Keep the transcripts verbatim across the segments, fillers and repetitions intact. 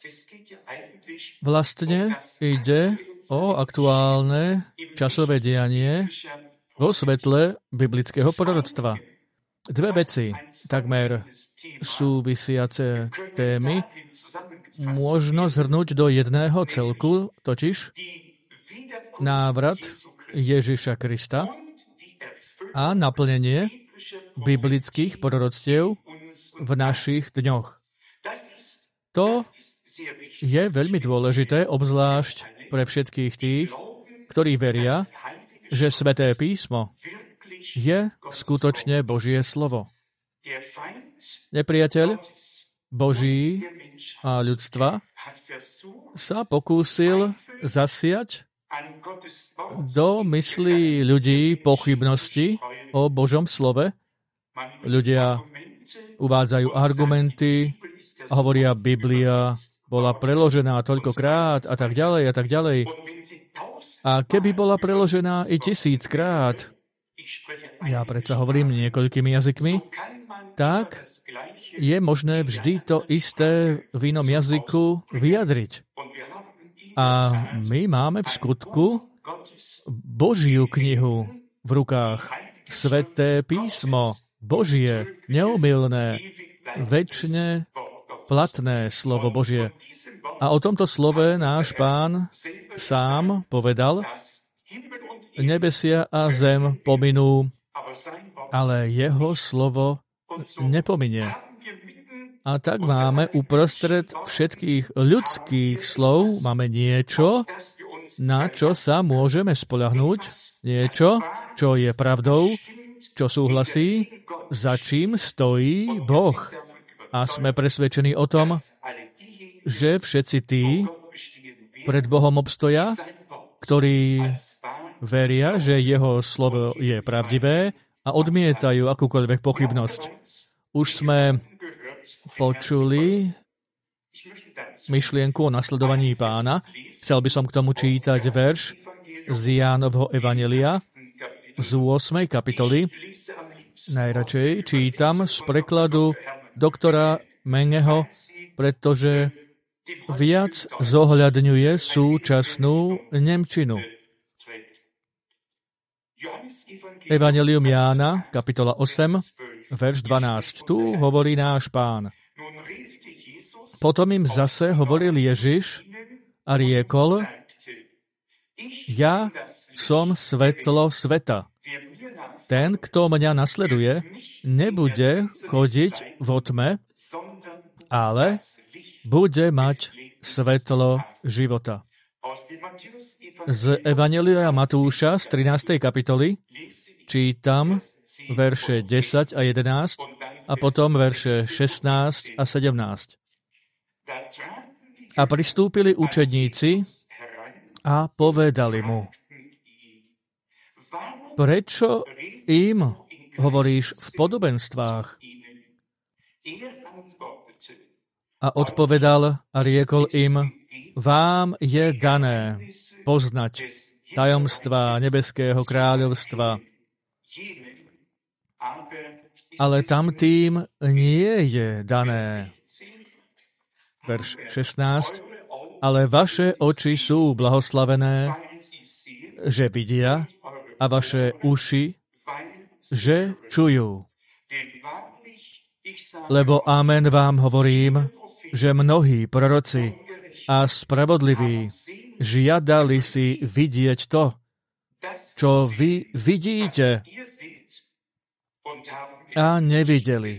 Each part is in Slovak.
Vlastne ide o aktuálne časové dianie vo svetle biblického proroctva. Dve veci, takmer súvisiace témy, možno zhrnúť do jedného celku, totiž návrat Ježiša Krista a naplnenie biblických proroctiev v našich dňoch. To je veľmi dôležité, obzvlášť pre všetkých tých, ktorí veria, že Sväté písmo je skutočne Božie slovo. Nepriateľ Boží a ľudstva sa pokúsil zasiať do myslí ľudí pochybnosti o Božom slove. Ľudia uvádzajú argumenty, hovoria, Biblia bola preložená toľkokrát a tak ďalej a tak ďalej. A keby bola preložená i tisíckrát, ja predsa hovorím niekoľkými jazykmi, tak je možné vždy to isté v inom jazyku vyjadriť. A my máme v skutku Božiu knihu v rukách. Sväté písmo, Božie, neomylné, večne platné slovo Božie. A o tomto slove náš Pán sám povedal, nebesia a zem pominú, ale jeho slovo nepominie. A tak máme uprostred všetkých ľudských slov, máme niečo, na čo sa môžeme spoľahnúť, niečo, čo je pravdou, čo súhlasí, za čím stojí Boh. A sme presvedčení o tom, že všetci tí pred Bohom obstoja, ktorí veria, že jeho slovo je pravdivé a odmietajú akúkoľvek pochybnosť. Už sme počuli myšlienku o nasledovaní Pána. Chcel by som k tomu čítať verš z Jánovho evanjelia z ôsmej kapitoly. Najradšej čítam z prekladu doktora Mengeho, pretože viac zohľadňuje súčasnú nemčinu. Evanjelium Jána, kapitola osem, verš dvanásť. Tu hovorí náš Pán. Potom im zase hovoril Ježiš a riekol, ja som svetlo sveta. Ten, kto mňa nasleduje, nebude chodiť vo tme, ale bude mať svetlo života. Z Evanjelia Matúša z trinástej kapitoly čítam verše desať a jedenásť a potom verše šestnásť a sedemnásť. A pristúpili učedníci a povedali mu, prečo im hovoríš v podobenstvách? A odpovedal a riekol im, vám je dané poznať tajomstvá nebeského kráľovstva, ale tamtým nie je dané. Verš šestnásť. Ale vaše oči sú blahoslavené, že vidia, a vaše uši, že čujú. Lebo amen vám hovorím, že mnohí proroci a spravodliví žiadali si vidieť to, čo vy vidíte a nevideli.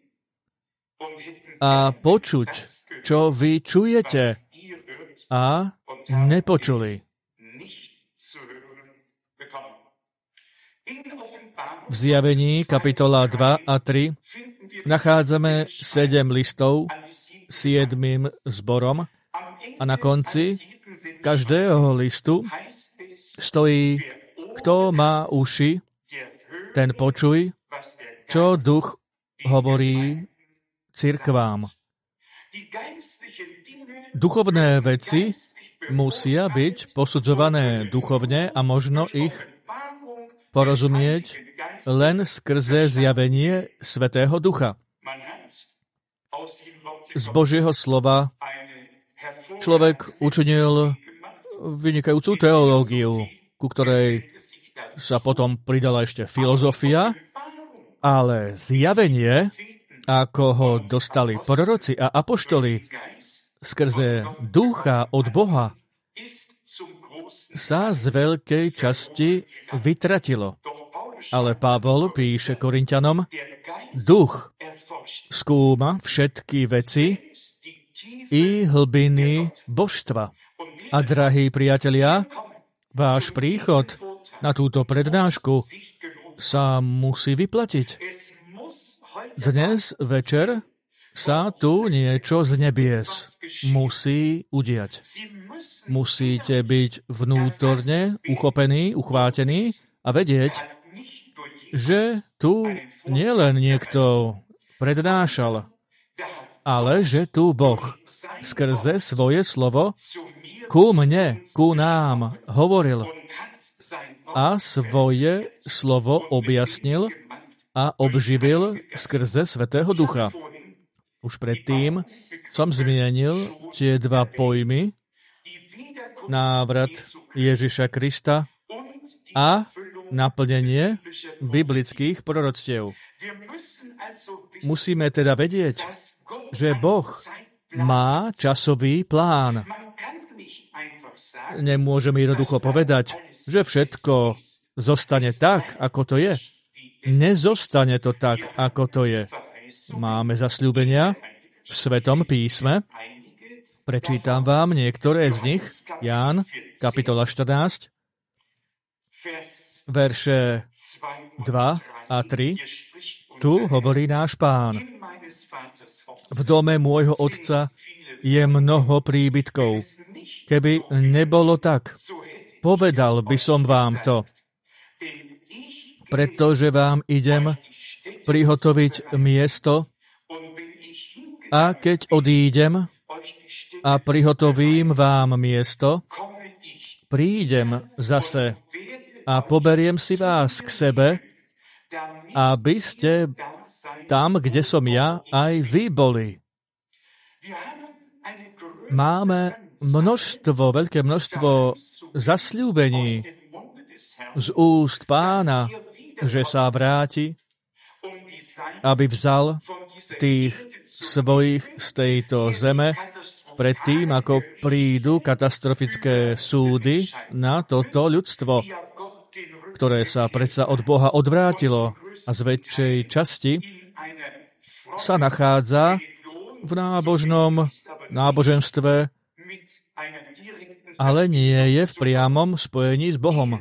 A počuť, čo vy čujete a nepočuli. V Zjavení kapitola dva a tri nachádzame sedem listov siedmym zborom a na konci každého listu stojí, kto má uši, ten počuj, čo duch hovorí cirkvám. Duchovné veci musia byť posudzované duchovne a možno ich porozumieť len skrze zjavenie Svätého Ducha. Z Božieho slova človek učinil vynikajúcu teológiu, ku ktorej sa potom pridala ešte filozofia, ale zjavenie, ako ho dostali proroci a apoštoli skrze ducha od Boha, sa z veľkej časti vytratilo. Ale Pavol píše Korinťanom, duch skúma všetky veci i hlbiny božstva. A drahí priatelia, váš príchod na túto prednášku sa musí vyplatiť. Dnes večer sa tu niečo z nebies musí udiať. Musíte byť vnútorne uchopení, uchvátení a vedieť, že tu nielen niekto prednášal, ale že tu Boh skrze svoje slovo ku mne, ku nám hovoril a svoje slovo objasnil a obživil skrze Svätého Ducha. Už predtým som zmienil tie dva pojmy, návrat Ježiša Krista a naplnenie biblických proroctiev. Musíme teda vedieť, že Boh má časový plán. Nemôžeme jednoducho povedať, že všetko zostane tak, ako to je. Nezostane to tak, ako to je. Máme zasľúbenia v Svetom písme. Prečítam vám niektoré z nich. Ján, kapitola štrnásť, verše dva a tri. Tu hovorí náš Pán. V dome môjho Otca je mnoho príbytkov. Keby nebolo tak, povedal by som vám to. Pretože vám idem prihotoviť miesto a keď odídem a prihotovím vám miesto, prídem zase a poberiem si vás k sebe, aby ste tam, kde som ja, aj vy boli. Máme množstvo, veľké množstvo zasľúbení z úst Pána, že sa vráti, aby vzal tých svojich z tejto zeme predtým, ako prídu katastrofické súdy na toto ľudstvo, ktoré sa predsa od Boha odvrátilo a z väčšej časti sa nachádza v nábožnom náboženstve, ale nie je v priamom spojení s Bohom.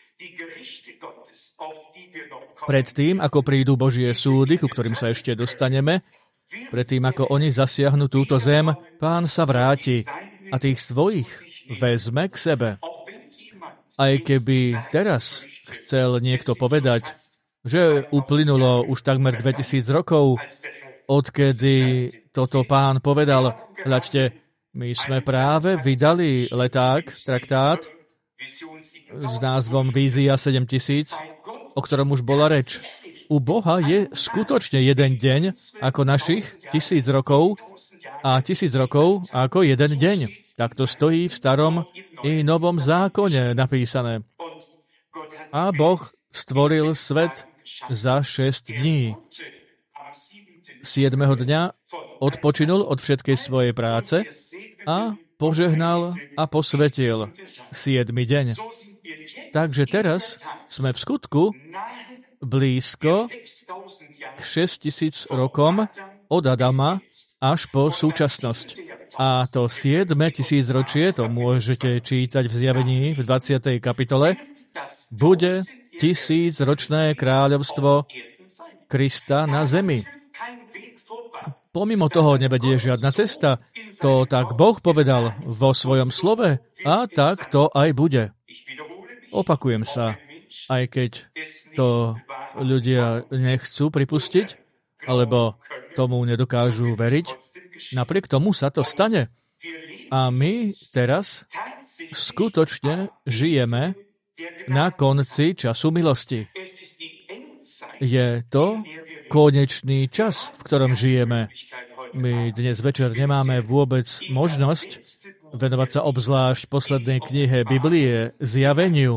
Predtým, ako prídu Božie súdy, ku ktorým sa ešte dostaneme, predtým, ako oni zasiahnu túto zem, Pán sa vráti a tých svojich vezme k sebe. Aj keby teraz chcel niekto povedať, že uplynulo už takmer dvetisíc rokov, odkedy toto Pán povedal, hľaďte, my sme práve vydali leták, traktát s názvom Vízia sedemtisíc, o ktorom už bola reč. U Boha je skutočne jeden deň ako našich tisíc rokov a tisíc rokov ako jeden deň. Tak to stojí v starom i novom zákone napísané. A Boh stvoril svet za šesť dní. Siedmeho dňa odpočinul od všetkej svojej práce a požehnal a posvetil siedmy deň. Takže teraz sme v skutku blízko k šesťtisíc rokom od Adama až po súčasnosť. A to siedme tisícročie, to môžete čítať v Zjavení v dvadsiatej kapitole, bude tisícročné kráľovstvo Krista na zemi. Pomimo toho nevedie žiadna cesta. To tak Boh povedal vo svojom slove a tak to aj bude. Opakujem sa, aj keď to ľudia nechcú pripustiť, alebo tomu nedokážu veriť, napriek tomu sa to stane. A my teraz skutočne žijeme na konci času milosti. Je to konečný čas, v ktorom žijeme. My dnes večer nemáme vôbec možnosť venovať sa obzvlášť poslednej knihe Biblie, Zjaveniu.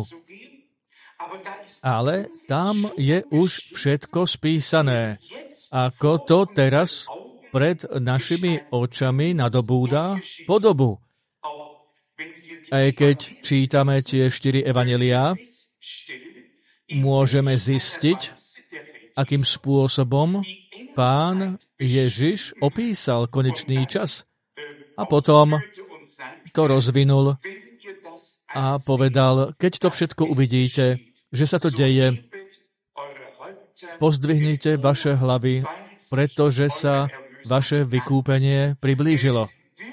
Ale tam je už všetko spísané. Ako to teraz pred našimi očami nadobúda podobu. Aj keď čítame tie štyri evanjeliá, môžeme zistiť, akým spôsobom Pán Ježiš opísal konečný čas. A potom to rozvinul a povedal, keď to všetko uvidíte, že sa to deje, pozdvihnite vaše hlavy, pretože sa vaše vykúpenie priblížilo.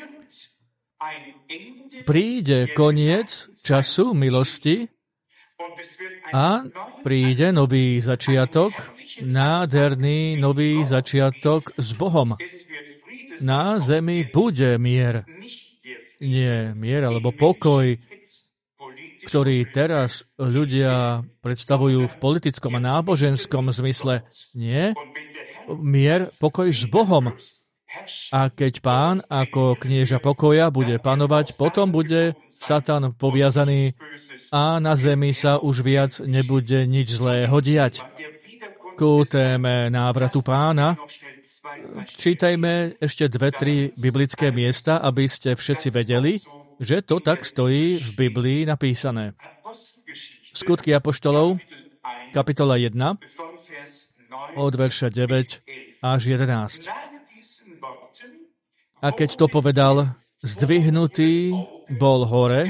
Príde koniec času milosti a príde nový začiatok, nádherný nový začiatok s Bohom. Na zemi bude mier. Nie mier, alebo pokoj, ktorý teraz ľudia predstavujú v politickom a náboženskom zmysle. Nie. Mier, pokoj s Bohom. A keď Pán ako knieža pokoja bude panovať, potom bude Satan poviazaný a na zemi sa už viac nebude nič zlého diať. Ku téme návratu Pána čítajme ešte dve, tri biblické miesta, aby ste všetci vedeli, že to tak stojí v Biblii napísané. Skutky apoštolov, kapitola jedna, od verša deväť až jedenásť. A keď to povedal, zdvihnutý bol hore,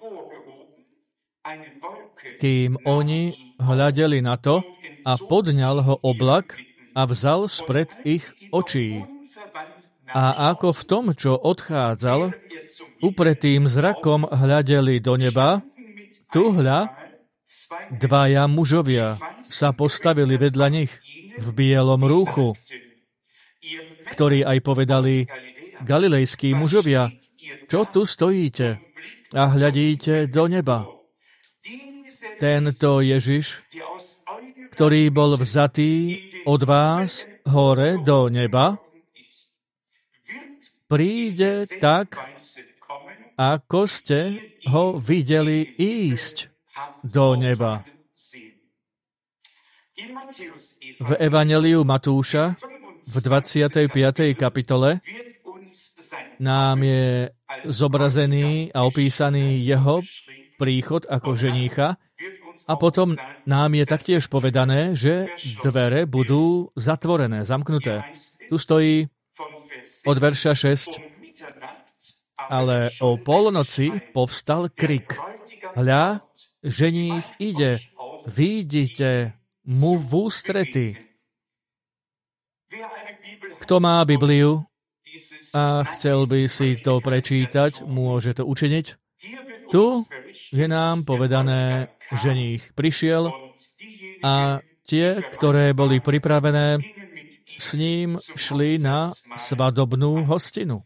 kým oni hľadeli na to, a podňal ho oblak a vzal spred ich očí. A ako v tom, čo odchádzal, upretým zrakom hľadeli do neba, tu hľa, dvaja mužovia sa postavili vedľa nich v bielom rúchu, ktorí aj povedali, Galilejskí mužovia, čo tu stojíte a hľadíte do neba? Tento Ježiš, ktorý bol vzatý od vás hore do neba, príde tak, ako ste ho videli ísť do neba. V Evanjeliu Matúša v dvadsiatej piatej kapitole nám je zobrazený a opísaný jeho príchod ako ženícha a potom nám je taktiež povedané, že dvere budú zatvorené, zamknuté. Tu stojí od verša šesť. Ale o polnoci povstal krik. Hľa, ženích ide, vidíte mu v ústrety. Kto má Bibliu a chcel by si to prečítať, môže to učiniť. Tu je nám povedané, ženích prišiel a tie, ktoré boli pripravené, s ním šli na svadobnú hostinu.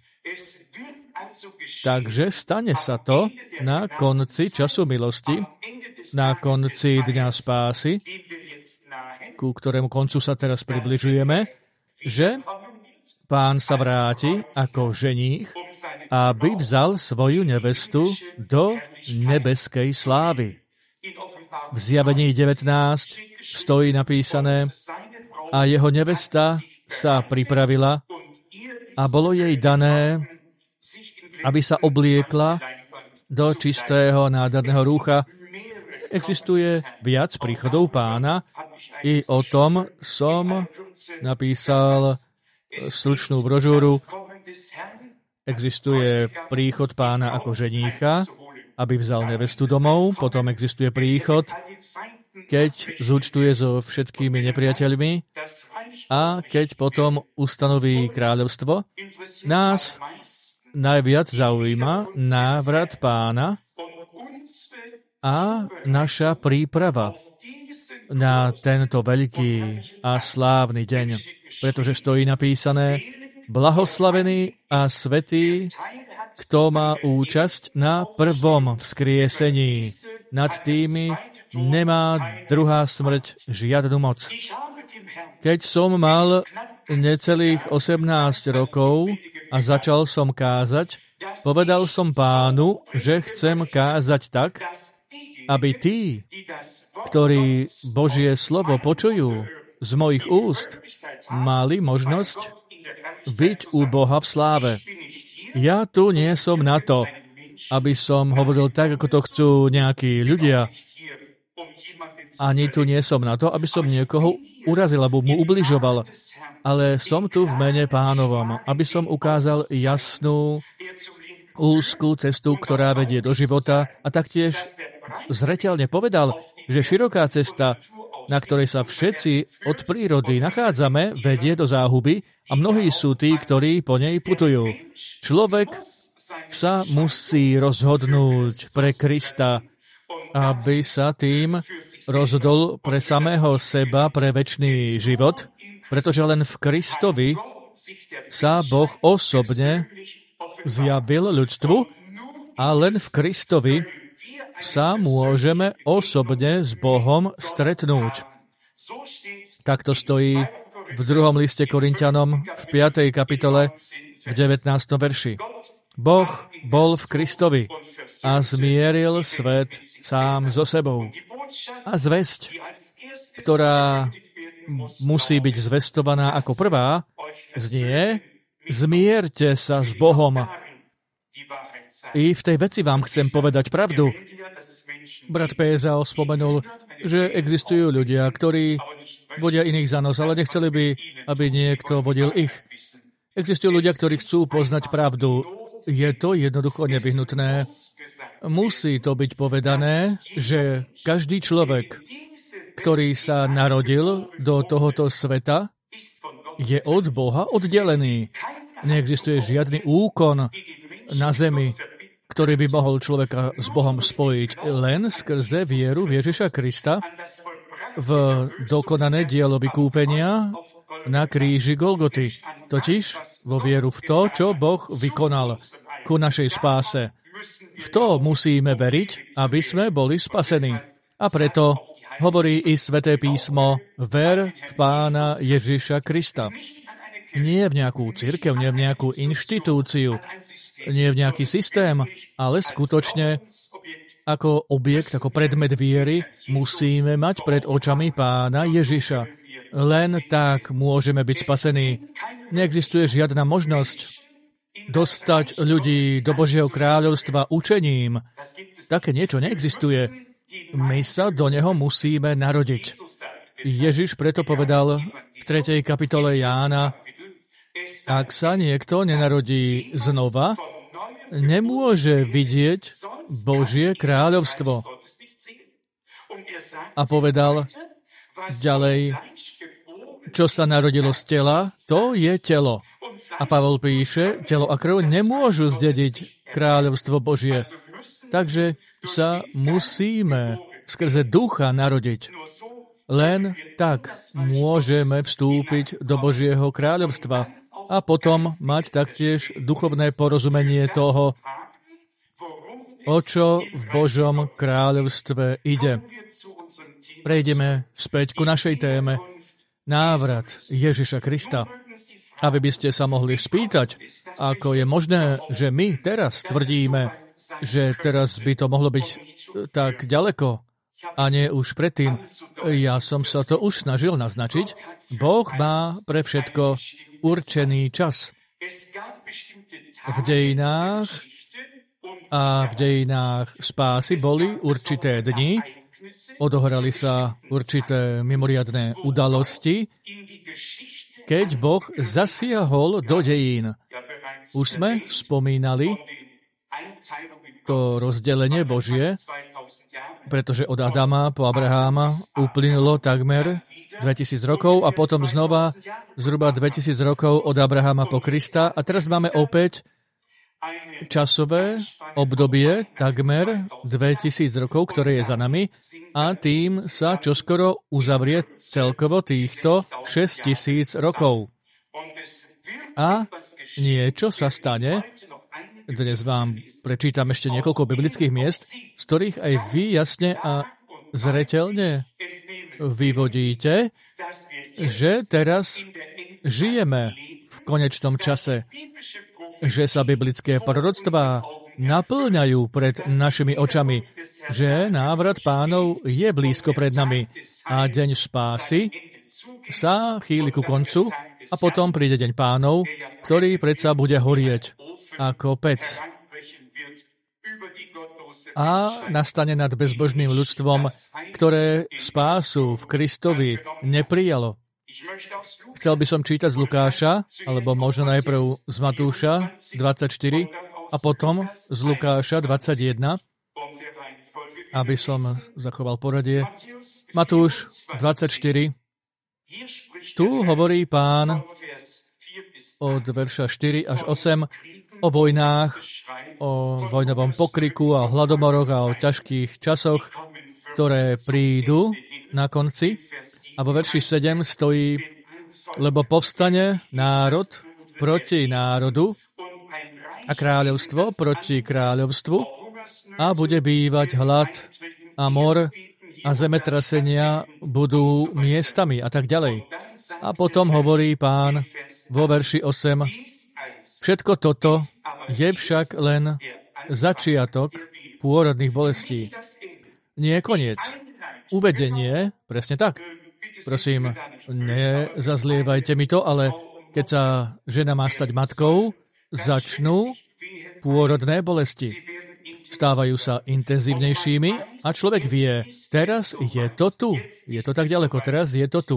Takže stane sa to na konci času milosti, na konci dňa spásy, ku ktorému koncu sa teraz približujeme, že Pán sa vráti ako ženích, aby vzal svoju nevestu do nebeskej slávy. V Zjavení devätnásť stojí napísané, a jeho nevesta sa pripravila a bolo jej dané, aby sa obliekla do čistého nádherného rúcha. Existuje viac príchodov Pána. I o tom som napísal stručnú brožúru. Existuje príchod Pána ako ženícha, aby vzal nevestu domov. Potom existuje príchod, keď zúčtuje so všetkými nepriateľmi a keď potom ustanoví kráľovstvo. Nás najviac zaujíma návrat Pána a naša príprava na tento veľký a slávny deň, pretože stojí napísané, blahoslavený a svätý, kto má účasť na prvom vzkriesení. Nad tými nemá druhá smrť žiadnu moc. Keď som mal necelých osemnásť rokov a začal som kázať, povedal som Pánu, že chcem kázať tak, aby tí, ktorí Božie slovo počujú z mojich úst, mali možnosť byť u Boha v sláve. Ja tu nie som na to, aby som hovoril tak, ako to chcú nejakí ľudia. Ani tu nie som na to, aby som niekoho urazil, alebo mu ubližoval. Ale som tu v mene Pánovom, aby som ukázal jasnú, úzkú cestu, ktorá vedie do života, a taktiež zreteľne povedal, že široká cesta, na ktorej sa všetci od prírody nachádzame, vedie do záhuby a mnohí sú tí, ktorí po nej putujú. Človek sa musí rozhodnúť pre Krista, aby sa tým rozhodol pre samého seba, pre večný život, pretože len v Kristovi sa Boh osobne zjavil ľudstvu a len v Kristovi sa môžeme osobne s Bohom stretnúť. Takto stojí v druhom liste Korinťanom v piatej kapitole v devätnástom verši. Boh bol v Kristovi a zmieril svet sám so sebou. A zvesť, ktorá musí byť zvestovaná ako prvá, znie: zmierte sa s Bohom. I v tej veci vám chcem povedať pravdu. Brat Pézal spomenul, že existujú ľudia, ktorí vodia iných za nos, ale nechceli by, aby niekto vodil ich. Existujú ľudia, ktorí chcú poznať pravdu. Je to jednoducho nevyhnutné. Musí to byť povedané, že každý človek, ktorý sa narodil do tohoto sveta, je od Boha oddelený. Neexistuje žiadny úkon na zemi, ktorý by mohol človeka s Bohom spojiť, len skrze vieru v Ježiša Krista v dokonané dielo vykúpenia na kríži Golgoty. Totiž vo vieru v to, čo Boh vykonal ku našej spáse. V to musíme veriť, aby sme boli spasení. A preto hovorí i Sväté písmo: ver v Pána Ježiša Krista. Nie v nejakú cirkev, nie v nejakú inštitúciu, nie v nejaký systém, ale skutočne ako objekt, ako predmet viery musíme mať pred očami Pána Ježiša. Len tak môžeme byť spasení. Neexistuje žiadna možnosť dostať ľudí do Božieho kráľovstva učením. Také niečo neexistuje. My sa do neho musíme narodiť. Ježiš preto povedal v tretej kapitole Jána: ak sa niekto nenarodí znova, nemôže vidieť Božie kráľovstvo. A povedal ďalej: čo sa narodilo z tela, to je telo. A Pavol píše: telo a krv nemôžu zdediť kráľovstvo Božie. Takže sa musíme skrze ducha narodiť. Len tak môžeme vstúpiť do Božieho kráľovstva a potom mať taktiež duchovné porozumenie toho, o čo v Božom kráľovstve ide. Prejdeme späť ku našej téme: návrat Ježiša Krista. Aby by ste sa mohli spýtať, ako je možné, že my teraz tvrdíme, že teraz by to mohlo byť tak ďaleko a nie už predtým. Ja som sa to už snažil naznačiť. Boh má pre všetko určený čas. V dejinách a v dejinách spásy boli určité dni, odohrali sa určité mimoriadne udalosti, keď Boh zasiahol do dejín. Už sme spomínali to rozdelenie Božie, pretože od Adama po Abraháma uplynulo takmer dvetisíc rokov a potom znova zhruba dvetisíc rokov od Abraháma po Krista. A teraz máme opäť časové obdobie takmer dvetisíc rokov, ktoré je za nami, a tým sa čoskoro uzavrie celkovo týchto šesťtisíc rokov. A niečo sa stane. Dnes vám prečítam ešte niekoľko biblických miest, z ktorých aj vy jasne a zreteľne vyvodíte, že teraz žijeme v konečnom čase, že sa biblické proroctvá naplňajú pred našimi očami, že návrat Pánov je blízko pred nami a deň spásy sa chýli ku koncu a potom príde deň Pánov, ktorý predsa bude horieť ako pec a nastane nad bezbožným ľudstvom, ktoré spásu v Kristovi neprijalo. Chcel by som čítať z Lukáša, alebo možno najprv z Matúša dvadsaťštyri a potom z Lukáša dvadsaťjeden, aby som zachoval poradie. Matúš dvadsaťštyri. Tu hovorí Pán od verša štyri až osem o vojnách, o vojnovom pokriku a hladomoroch a o ťažkých časoch, ktoré prídu na konci. A vo verši sedem stojí, lebo povstane národ proti národu a kráľovstvo proti kráľovstvu a bude bývať hlad a mor a zemetrasenia budú miestami a tak ďalej. A potom hovorí Pán vo verši osem, všetko toto je však len začiatok pôrodných bolestí. Nie koniec. Uvedenie, presne tak. Prosím, nezazlievajte mi to, ale keď sa žena má stať matkou, začnú pôrodné bolesti. Stávajú sa intenzívnejšími a človek vie, teraz je to tu. Je to tak ďaleko, teraz je to tu.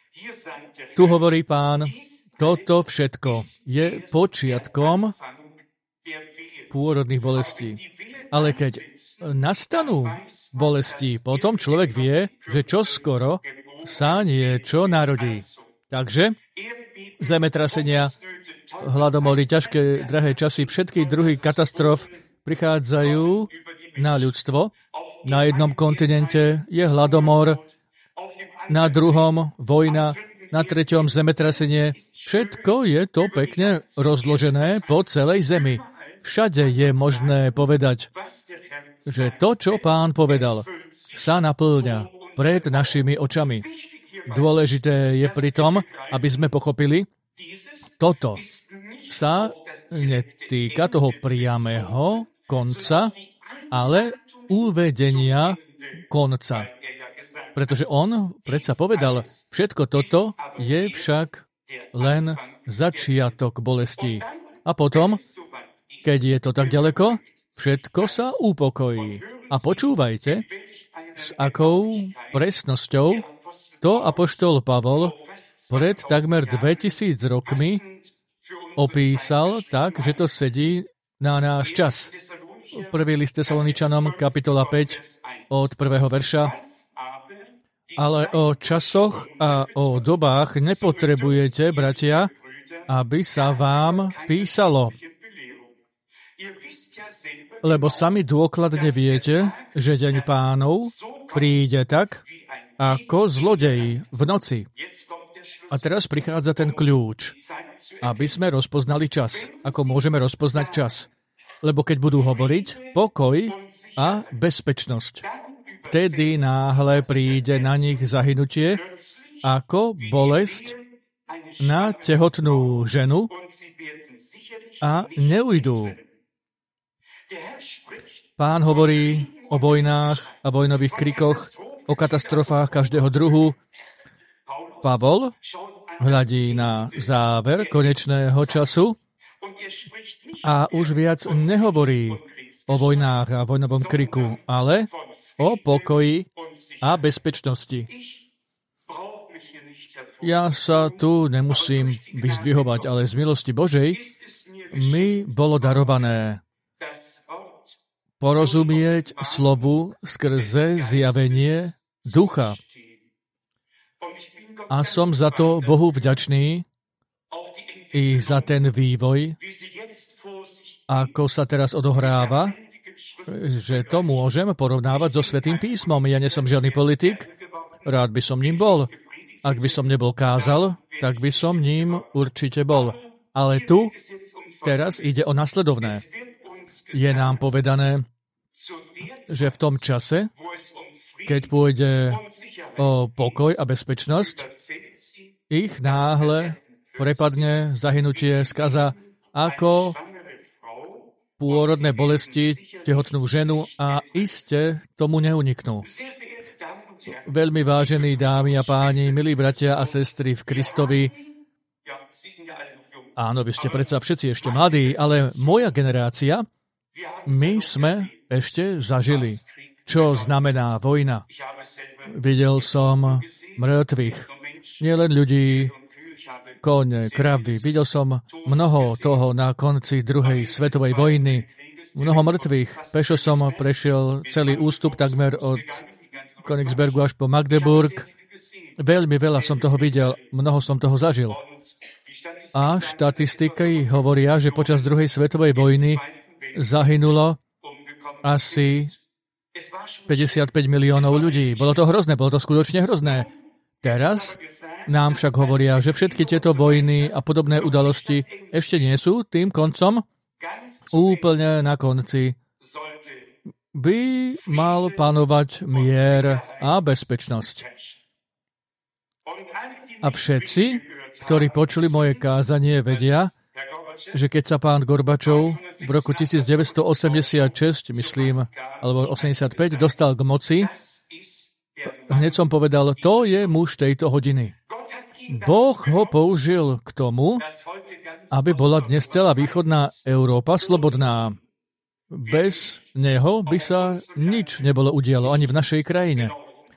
Tu hovorí Pán, toto všetko je počiatkom pôrodných bolestí. Ale keď nastanú bolesti, potom človek vie, že čoskoro sa niečo narodí. Takže zemetrasenia, hladomory, ťažké, drahé časy, všetky druhy katastrof prichádzajú na ľudstvo. Na jednom kontinente je hladomor, na druhom vojna, na treťom zemetrasenie. Všetko je to pekne rozložené po celej zemi. Všade je možné povedať, že to, čo Pán povedal, sa naplňa pred našimi očami. Dôležité je pritom, aby sme pochopili, toto sa netýka toho priamého konca, ale uvedenia konca. Pretože on predsa povedal, všetko toto je však len začiatok bolestí. A potom, keď je to tak ďaleko, všetko sa upokojí. A počúvajte, s akou presnosťou to apoštol Pavol pred takmer dvetisíc rokmi opísal tak, že to sedí na náš čas. Prvý list Tesaloničanom, kapitola päť, od prvého verša. Ale o časoch a o dobách nepotrebujete, bratia, aby sa vám písalo. Lebo sami dôkladne viete, že deň Pánov príde tak, ako zlodej v noci. A teraz prichádza ten kľúč, aby sme rozpoznali čas. Ako môžeme rozpoznať čas? Lebo keď budú hovoriť pokoj a bezpečnosť, vtedy náhle príde na nich zahynutie ako bolesť na tehotnú ženu a neujdú. Pán hovorí o vojnách a vojnových krikoch, o katastrofách každého druhu. Pavol hľadí na záver konečného času a už viac nehovorí o vojnách a vojnovom kriku, ale o pokoji a bezpečnosti. Ja sa tu nemusím vyzdvihovať, ale z milosti Božej mi bolo darované porozumieť slovu skrze zjavenie ducha. A som za to Bohu vďačný i za ten vývoj, ako sa teraz odohráva, že to môžem porovnávať so Svätým písmom. Ja nie som žiadny politik, rád by som ním bol. Ak by som nebol kázal, tak by som ním určite bol. Ale tu teraz ide o nasledovné. Je nám povedané, že v tom čase, keď pôjde o pokoj a bezpečnosť, ich náhle prepadne, zahynutie, skaza, ako pôrodné bolesti tehotnú ženu a iste tomu neuniknú. Veľmi vážení dámy a páni, milí bratia a sestry v Kristovi, áno, vy ste predsa všetci ešte mladí, ale moja generácia, my sme ešte zažili, čo znamená vojna. Videl som mŕtvych, nielen ľudí, kone, kravy. Videl som mnoho toho na konci druhej svetovej vojny. Mnoho mŕtvych. Pešo som prešiel celý ústup takmer od Königsbergu až po Magdeburg. Veľmi veľa som toho videl, mnoho som toho zažil. A štatistiky hovoria, že počas druhej svetovej vojny zahynulo asi päťdesiatpäť miliónov ľudí. Bolo to hrozné, bolo to skutočne hrozné. Teraz nám však hovoria, že všetky tieto vojny a podobné udalosti ešte nie sú tým koncom. Úplne na konci by mal panovať mier a bezpečnosť. A všetci, ktorí počuli moje kázanie, vedia, že keď sa pán Gorbačov v roku devätnásťstoosemdesiatšesť, myslím, alebo osemdesiatpäť, dostal k moci, hneď som povedal, to je muž tejto hodiny. Boh ho použil k tomu, aby bola dnes celá východná Európa slobodná. Bez neho by sa nič nebolo udialo ani v našej krajine.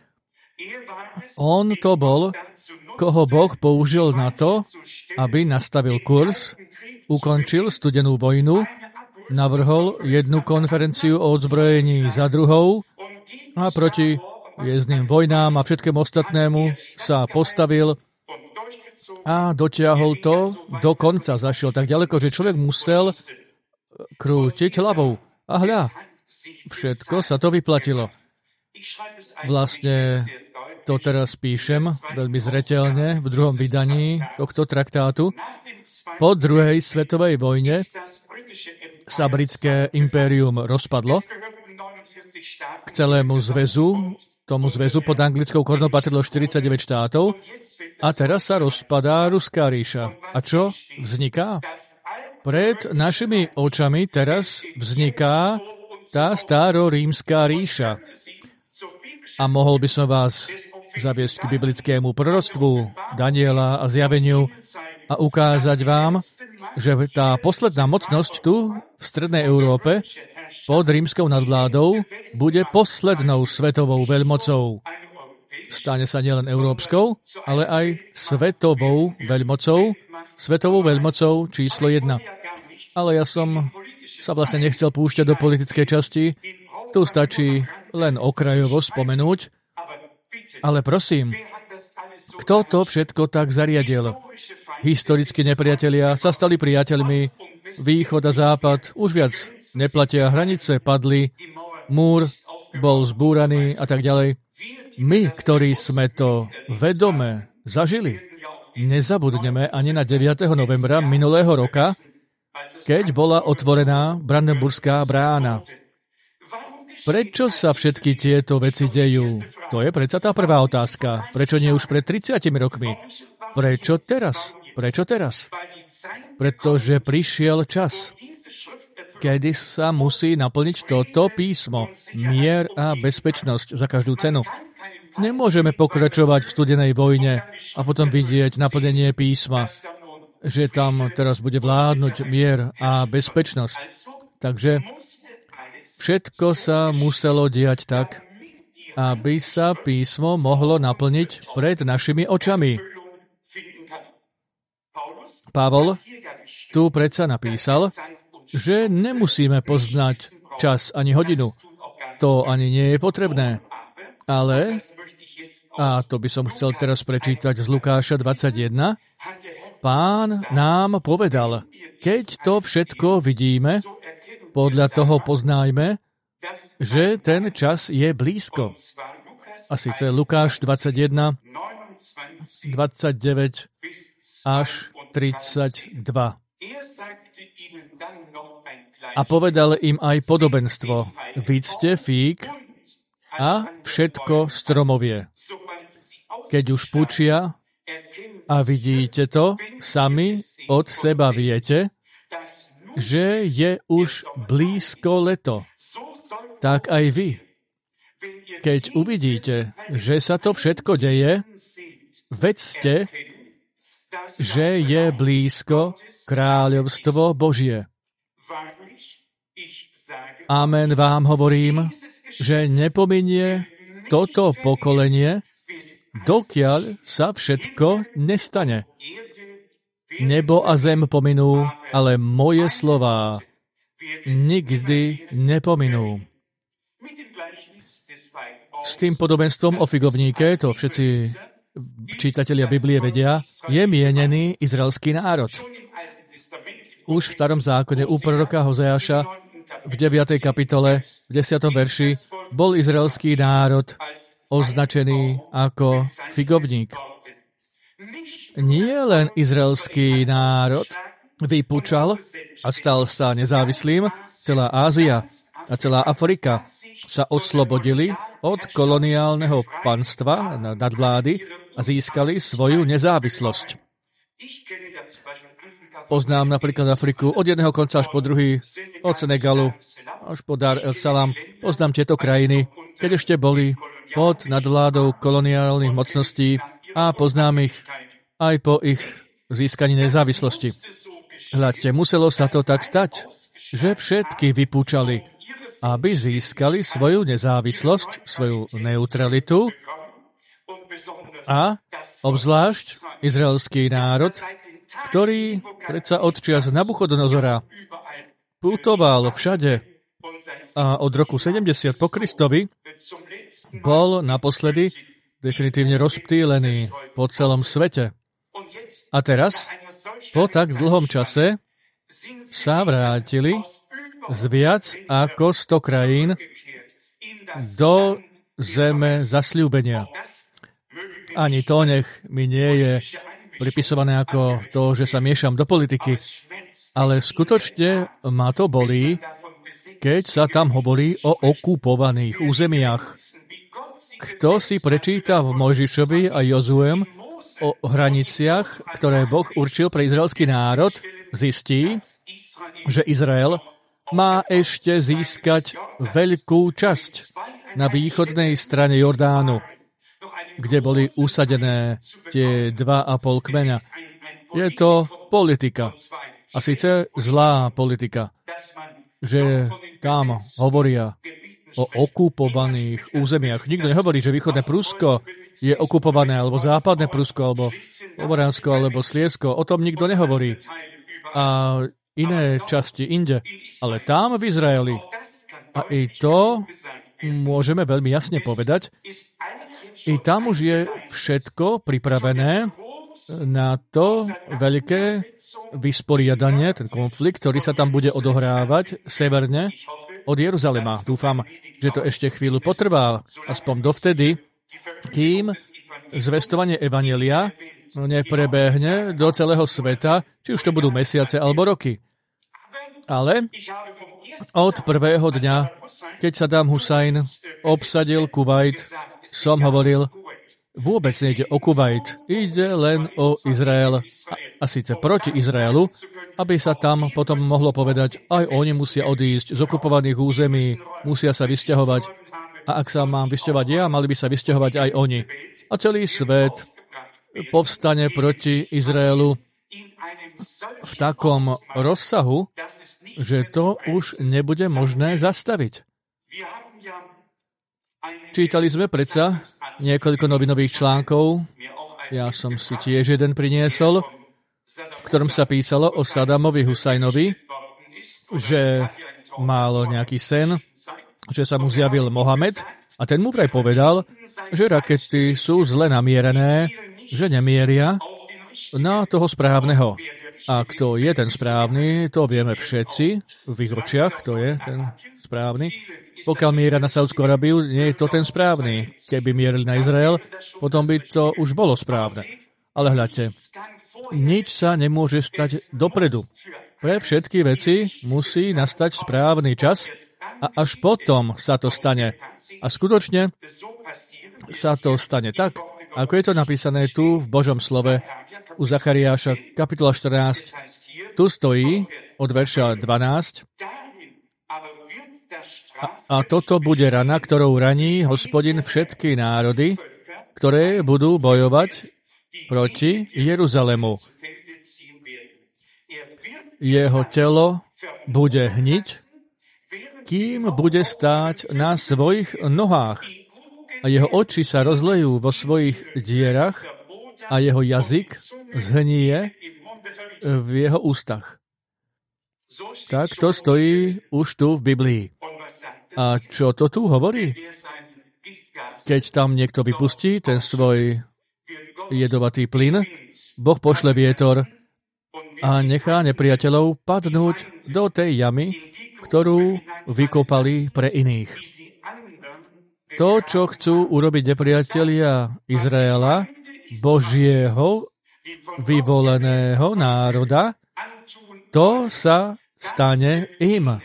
On to bol, koho Boh použil na to, aby nastavil kurz, ukončil studenú vojnu, navrhol jednu konferenciu o odzbrojení za druhou a proti jezdným vojnám a všetkému ostatnému sa postavil a dotiahol to do konca. Zašiel tak ďaleko, že človek musel krútiť hlavou. A hľa, všetko sa to vyplatilo. Vlastne to teraz píšem veľmi zreteľne v druhom vydaní tohto traktátu. Po druhej svetovej vojne sa britské impérium rozpadlo. K celému zväzu, tomu zväzu pod anglickou korunou patrilo štyridsaťdeväť štátov a teraz sa rozpadá Ruská ríša. A čo vzniká? Pred našimi očami teraz vzniká tá starorímska ríša. A mohol by som vás zaviesť k biblickému proroctvu Daniela a zjaveniu a ukázať vám, že tá posledná mocnosť tu v strednej Európe pod rímskou nadvládou bude poslednou svetovou veľmocou. Stane sa nielen európskou, ale aj svetovou veľmocou, svetovou veľmocou číslo jedna. Ale ja som sa vlastne nechcel púšťať do politickej časti. Tu stačí len okrajovo spomenúť. Ale prosím, kto to všetko tak zariadil? Historickí nepriatelia sa stali priateľmi. Východ a západ už viac neplatia, hranice padli, múr bol zbúraný a tak ďalej. My, ktorí sme to vedome zažili, nezabudneme ani na deviateho novembra minulého roka, keď bola otvorená Brandenburská brána. Prečo sa všetky tieto veci dejú? To je predsa tá prvá otázka. Prečo nie už pred tridsiatimi rokmi? Prečo teraz? Prečo teraz? Pretože prišiel čas, kedy sa musí naplniť toto písmo. Mier a bezpečnosť za každú cenu. Nemôžeme pokračovať v studenej vojne a potom vidieť naplnenie písma, že tam teraz bude vládnuť mier a bezpečnosť. Takže všetko sa muselo diať tak, aby sa písmo mohlo naplniť pred našimi očami. Pavol tu predsa napísal, že nemusíme poznať čas ani hodinu. To ani nie je potrebné. Ale, a to by som chcel teraz prečítať z Lukáša dvadsaťjeden, Pán nám povedal, keď to všetko vidíme, podľa toho poznajme, že ten čas je blízko. A síce Lukáš dvadsaťjeden, dvadsaťdeväť až tridsaťdva. A povedal im aj podobenstvo. Vidzte fík a všetko stromovie. Keď už pučia, A vidíte to, sami od seba viete, že je už blízko leto. Tak aj vy. Keď uvidíte, že sa to všetko deje, vedzte, že je blízko kráľovstvo Božie. Amen vám hovorím, že nepominie toto pokolenie, dokiaľ sa všetko nestane. Nebo a zem pominú, ale moje slová nikdy nepominú. S tým podobenstvom o figovníke, to všetci čítatelia Biblie vedia, je mienený izraelský národ. Už v starom zákone u proroka Hozeáša v deviatej kapitole, v desiatom verši, bol izraelský národ označený ako figovník. Nie len izraelský národ vypúčal a stal sa nezávislým, celá Ázia a celá Afrika sa oslobodili od koloniálneho panstva nadvlády a získali svoju nezávislosť. Poznám napríklad Afriku od jedného konca až po druhý, od Senegalu až po Dar el Salam. Poznám tieto krajiny, keď ešte boli pod nadvládou koloniálnych mocností a poznám ich aj po ich získaní nezávislosti. Hľadte, muselo sa to tak stať, že všetky vypúčali, aby získali svoju nezávislosť, svoju neutralitu a obzvlášť izraelský národ, ktorý predsa od čias Nabuchodonozora putoval všade a od roku sedemdesiat po Kristovi bol naposledy definitívne rozptýlený po celom svete. A teraz, po tak dlhom čase, sa vrátili z viac ako sto krajín do zeme zasľúbenia. Ani to nech mi nie je pripisované ako to, že sa miešam do politiky, ale skutočne ma to bolí, keď sa tam hovorí o okupovaných územiach. Kto si prečíta v Mojžišovi a Jozuem o hraniciach, ktoré Boh určil pre izraelský národ, zistí, že Izrael má ešte získať veľkú časť na východnej strane Jordánu, kde boli usadené tie dva a pol kmeňa. Je to politika. A síce zlá politika, že tam hovoria o okupovaných územiach. Nikto nehovorí, že východné Prusko je okupované, alebo západné Prusko, alebo Pomoránsko, alebo Sliesko. O tom nikto nehovorí. A iné časti inde. Ale tam v Izraeli. A i to môžeme veľmi jasne povedať, i tam už je všetko pripravené na to veľké vysporiadanie, ten konflikt, ktorý sa tam bude odohrávať severne od Jeruzalema. Dúfam, že to ešte chvíľu potrvá, aspoň dovtedy, kým zvestovanie evanjelia neprebehne do celého sveta, či už to budú mesiace alebo roky. Ale od prvého dňa, keď Saddam Hussein obsadil Kuvajt, som hovoril, vôbec nejde o Kuvajt, ide len o Izrael, a, a síce proti Izraelu, aby sa tam potom mohlo povedať, aj oni musia odísť z okupovaných území, musia sa vysťahovať. A ak sa mám vysťahovať ja, mali by sa vysťahovať aj oni. A celý svet povstane proti Izraelu v takom rozsahu, že to už nebude možné zastaviť. Čítali sme predsa niekoľko novinových článkov. Ja som si tiež jeden priniesol, v ktorom sa písalo o Saddamovi Husajnovi, že mal nejaký sen, že sa mu zjavil Mohamed a ten mu vraj povedal, že rakety sú zle namierené, že nemieria na toho správneho. A kto je ten správny, to vieme všetci v ich očiach, kto je ten správny. Pokiaľ mieria na Saúdskú Arabiu, nie je to ten správny. Keby mierili na Izrael, potom by to už bolo správne. Ale hľadte, nič sa nemôže stať dopredu. Pre všetky veci musí nastať správny čas a až potom sa to stane. A skutočne sa to stane tak, ako je to napísané tu v Božom slove, u Zachariáša, kapitola štrnásť. Tu stojí od verša dvanásť. A, a toto bude rana, ktorou raní Hospodin všetky národy, ktoré budú bojovať proti Jeruzalému. Jeho telo bude hniť, kým bude stáť na svojich nohách. A jeho oči sa rozlejú vo svojich dierach a jeho jazyk zhnie v jeho ústach. Tak to stojí už tu v Biblii. A čo to tu hovorí? Keď tam niekto vypustí ten svoj jedovatý plyn, Boh pošle vietor a nechá nepriateľov padnúť do tej jamy, ktorú vykopali pre iných. To, čo chcú urobiť nepriatelia Izraela, Božieho vyvoleného národa, to sa stane im.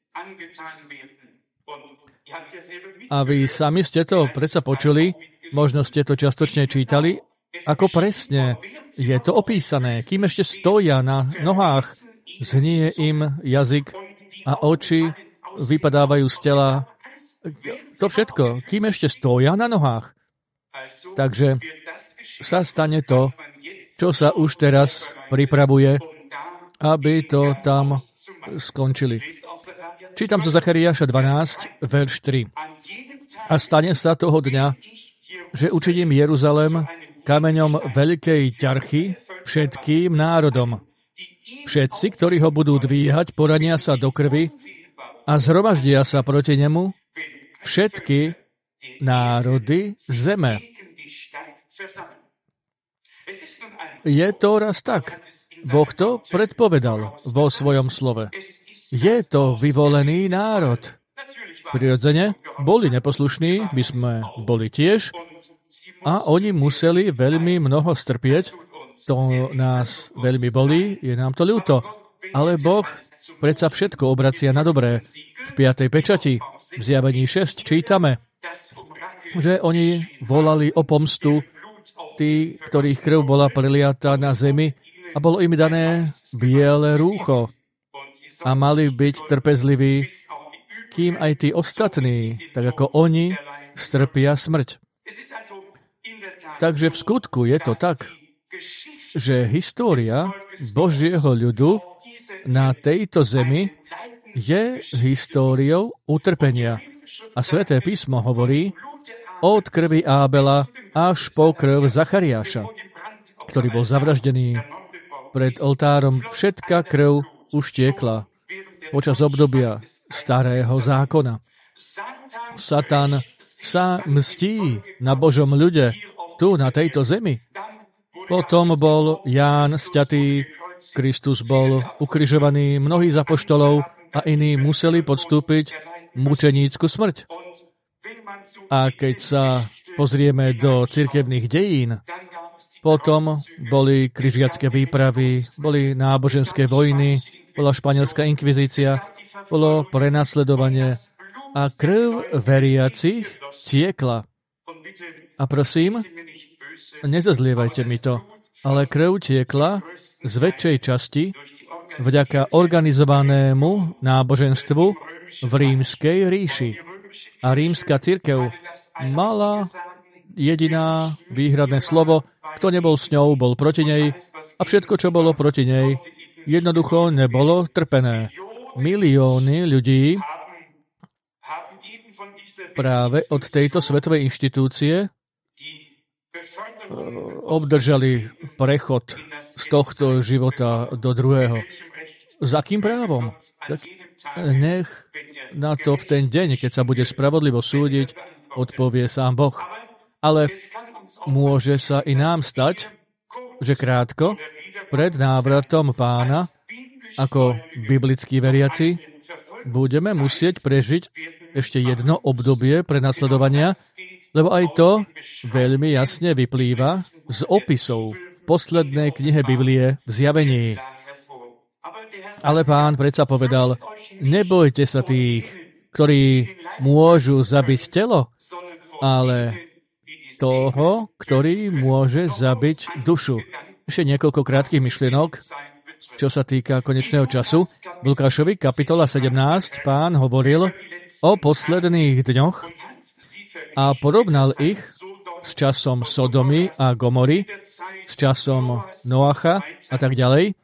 A vy sami ste to predsa počuli, možno ste to častočne čítali, ako presne je to opísané. Kým ešte stoja na nohách, zhnie im jazyk a oči vypadávajú z tela. To všetko, kým ešte stoja na nohách. Takže sa stane to, čo sa už teraz pripravuje, aby to tam skončili. Čítam zo Zachariáša dvanásť, verš tri. A stane sa toho dňa, že učiním Jeruzalém kameňom veľkej ťarchy všetkým národom. Všetci, ktorí ho budú dvíhať, porania sa do krvi a zhromaždia sa proti nemu všetky národy zeme. Je to raz tak. Boh to predpovedal vo svojom slove. Je to vyvolený národ. Prirodzene boli neposlušní, my sme boli tiež, a oni museli veľmi mnoho strpieť. To nás veľmi bolí, je nám to ľúto. Ale Boh predsa všetko obracia na dobré. V piatej pečati, v Zjavení šesť, čítame, že oni volali o pomstu, tí, ktorých krv bola preliatá na zemi, a bolo im dané biele rúcho. A mali byť trpezliví, kým aj tí ostatní, tak ako oni, strpia smrť. Takže v skutku je to tak, že história Božieho ľudu na tejto zemi je históriou utrpenia. A Sväté písmo hovorí od krvi Ábela až po krv Zachariáša, ktorý bol zavraždený pred oltárom. Všetka krv už tiekla počas obdobia starého zákona. Satan sa mstí na Božom ľude tu, na tejto zemi. Potom bol Ján sťatý, Kristus bol ukrižovaný, mnohí z apoštolov a iní museli podstúpiť mučenícku smrť. A keď sa pozrieme do cirkevných dejín, potom boli križiacké výpravy, boli náboženské vojny, bola španielská inkvizícia, bolo prenasledovanie a krv veriacich tiekla. A prosím, nezazlievajte mi to, ale krv tiekla z väčšej časti vďaka organizovanému náboženstvu v Rímskej ríši. A rímska cirkev mala jediná výhradné slovo, kto nebol s ňou, bol proti nej a všetko, čo bolo proti nej, jednoducho nebolo trpené. Milióny ľudí práve od tejto svetovej inštitúcie obdržali prechod z tohto života do druhého. Za akým právom? Nech na to v ten deň, keď sa bude spravodlivo súdiť, odpovie sám Boh. Ale môže sa i nám stať, že krátko pred návratom Pána, ako biblickí veriaci, budeme musieť prežiť ešte jedno obdobie prenasledovania, lebo aj to veľmi jasne vyplýva z opisov v poslednej knihe Biblie v Zjavení. Ale Pán predsa povedal, nebojte sa tých, ktorí môžu zabiť telo, ale toho, ktorý môže zabiť dušu. Ešte niekoľko krátkych myšlienok, čo sa týka konečného času. V Lukášovi kapitola sedemnásť Pán hovoril o posledných dňoch a porovnal ich s časom Sodomy a Gomory, s časom Noacha a tak ďalej,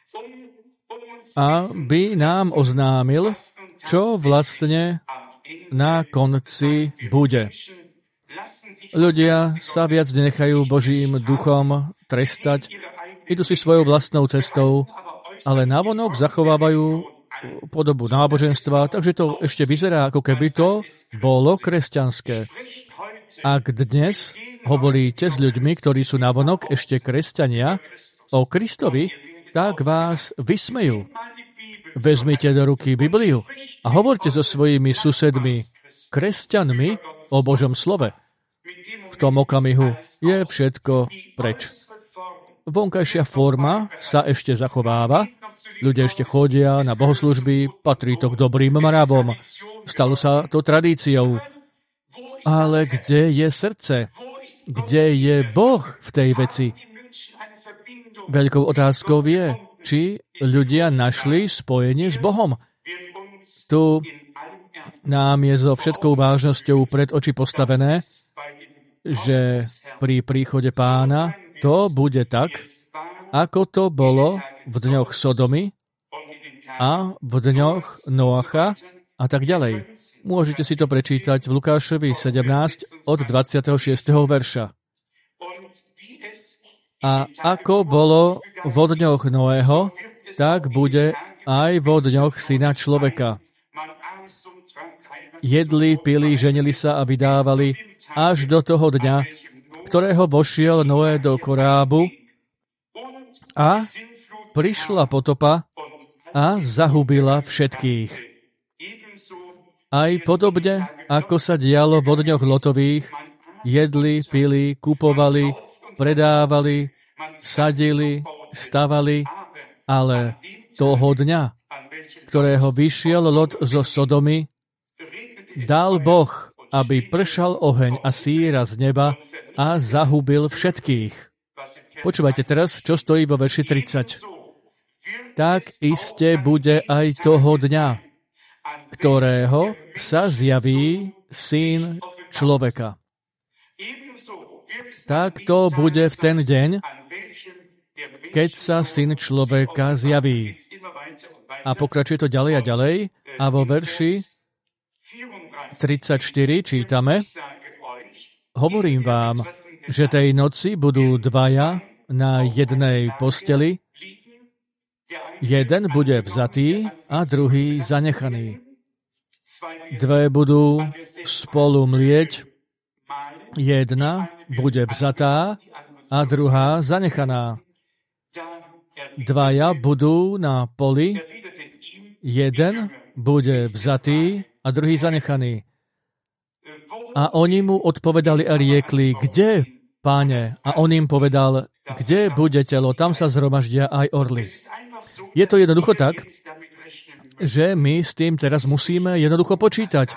aby nám oznámil, čo vlastne na konci bude. Ľudia sa viac nenechajú Božím duchom trestať, idú si svojou vlastnou cestou, ale navonok zachovávajú podobu náboženstva, takže to ešte vyzerá, ako keby to bolo kresťanské. Ak dnes hovoríte s ľuďmi, ktorí sú navonok ešte kresťania, o Kristovi, tak vás vysmejú. Vezmite do ruky Bibliu a hovorte so svojimi susedmi, kresťanmi o Božom slove. V tom okamihu je všetko preč. Vonkajšia forma sa ešte zachováva, ľudia ešte chodia na bohoslužby, patrí to k dobrým mravom. Stalo sa to tradíciou. Ale kde je srdce? Kde je Boh v tej veci? Veľkou otázkou je, či ľudia našli spojenie s Bohom. Tu nám je so všetkou vážnosťou pred oči postavené, že pri príchode Pána to bude tak, ako to bolo v dňoch Sodomy a v dňoch Noacha a tak ďalej. Môžete si to prečítať v Lukášovi sedemnásť od dvadsiateho šiesteho verša. A ako bolo vo dňoch Noého, tak bude aj vo dňoch Syna človeka. Jedli, pili, ženili sa a vydávali až do toho dňa, ktorého vošiel Noé do korábu a prišla potopa a zahubila všetkých. Aj podobne, ako sa dialo vo dňoch Lotových, jedli, pili, kupovali, predávali, sadili, stavali, ale toho dňa, ktorého vyšiel Lot zo Sodomy, dal Boh, aby pršal oheň a síra z neba a zahubil všetkých. Počúvajte teraz, čo stojí vo verši tridsať. Tak iste bude aj toho dňa, ktorého sa zjaví Syn človeka. Tak to bude v ten deň, keď sa Syn človeka zjaví. A pokračuje to ďalej a ďalej. A vo verši tridsaťštyri čítame: Hovorím vám, že tej noci budú dvaja na jednej posteli, jeden bude vzatý a druhý zanechaný. Dve budú spolu mlieť, jedna bude vzatá a druhá zanechaná. Dvaja budú na poli, jeden bude vzatý a druhý zanechaný. A oni mu odpovedali a riekli: Kde, Páne? A on im povedal: Kde bude telo, tam sa zhromaždia aj orly. Je to jednoducho tak, že my s tým teraz musíme jednoducho počítať.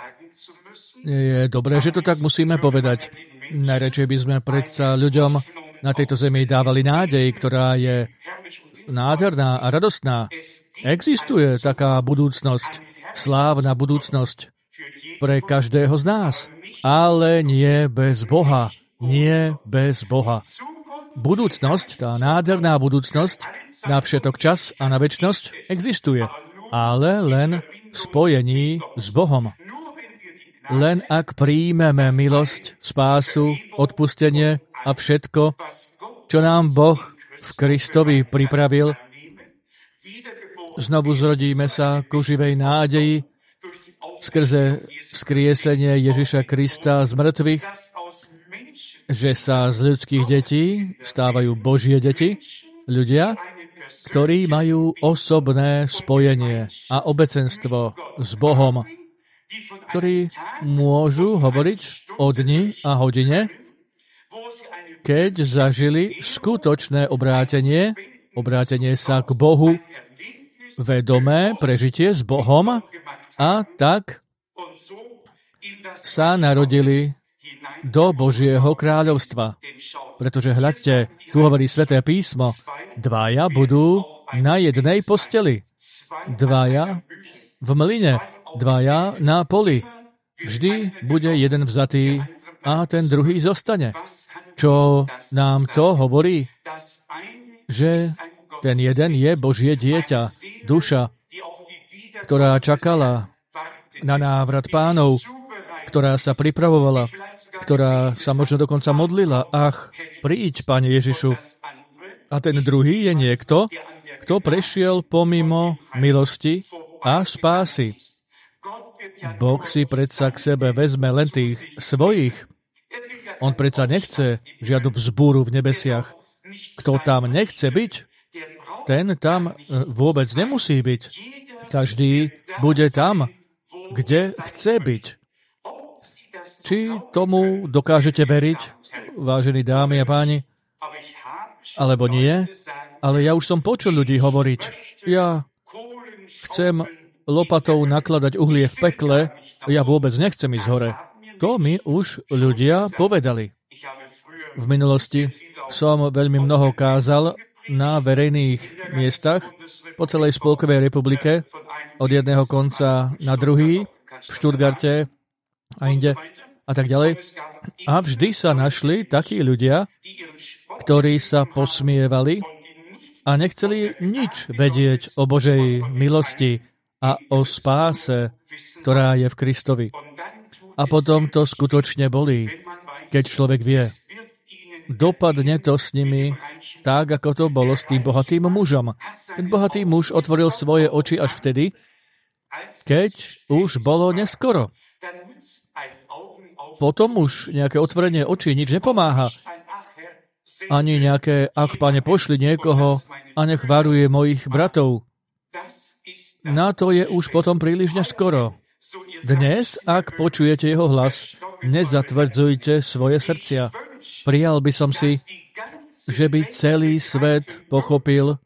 Je dobré, že to tak musíme povedať. Najradšej by sme predsa ľuďom na tejto zemi dávali nádej, ktorá je nádherná a radostná. Existuje taká budúcnosť, slávna budúcnosť pre každého z nás, ale nie bez Boha. Nie bez Boha. Budúcnosť, tá nádherná budúcnosť na všetok čas a na večnosť existuje, ale len v spojení s Bohom. Len ak príjmeme milosť, spásu, odpustenie a všetko, čo nám Boh v Kristovi pripravil, znovu zrodíme sa ku živej nádeji skrze vzkriesenie Ježiša Krista z mŕtvych, že sa z ľudských detí stávajú Božie deti, ľudia, ktorí majú osobné spojenie a obecenstvo s Bohom, ktorí môžu hovoriť o dni a hodine, keď zažili skutočné obrátenie, obrátenie sa k Bohu, vedomé prežitie s Bohom, a tak sa narodili do Božieho kráľovstva. Pretože hľadte, tu hovorí Sväté písmo, dvaja budú na jednej posteli, dvaja v mlyne, dvaja na poli. Vždy bude jeden vzatý a ten druhý zostane. Čo nám to hovorí? Že ten jeden je Božie dieťa, duša, ktorá čakala na návrat Pánov, ktorá sa pripravovala, ktorá sa možno dokonca modlila. Ach, príď, Pane Ježišu. A ten druhý je niekto, kto prešiel pomimo milosti a spásy. Boh si predsa k sebe vezme len tých svojich. On predsa nechce žiadnu vzbúru v nebesiach. Kto tam nechce byť, ten tam vôbec nemusí byť. Každý bude tam, kde chce byť. Či tomu dokážete veriť, vážení dámy a páni, alebo nie, ale ja už som počul ľudí hovoriť, ja chcem lopatou nakladať uhlie v pekle, ja vôbec nechcem ísť hore. To mi už ľudia povedali. V minulosti som veľmi mnoho kázal na verejných miestach po celej Spolkovej republike, od jedného konca na druhý, v Stuttgarte a inde a tak ďalej. A vždy sa našli takí ľudia, ktorí sa posmievali a nechceli nič vedieť o Božej milosti a o spáse, ktorá je v Kristovi. A potom to skutočne bolí, keď človek vie. Dopadne to s nimi tak, ako to bolo s tým bohatým mužom. Ten bohatý muž otvoril svoje oči až vtedy, keď už bolo neskoro. Potom už nejaké otvorenie očí nič nepomáha. Ani nejaké, ach, Pane, pošli niekoho a nech varuje mojich bratov. Na to je už potom príliš neskoro. Dnes, ak počujete jeho hlas, nezatvrdzujte svoje srdcia. Prijal by som si, že by celý svet pochopil,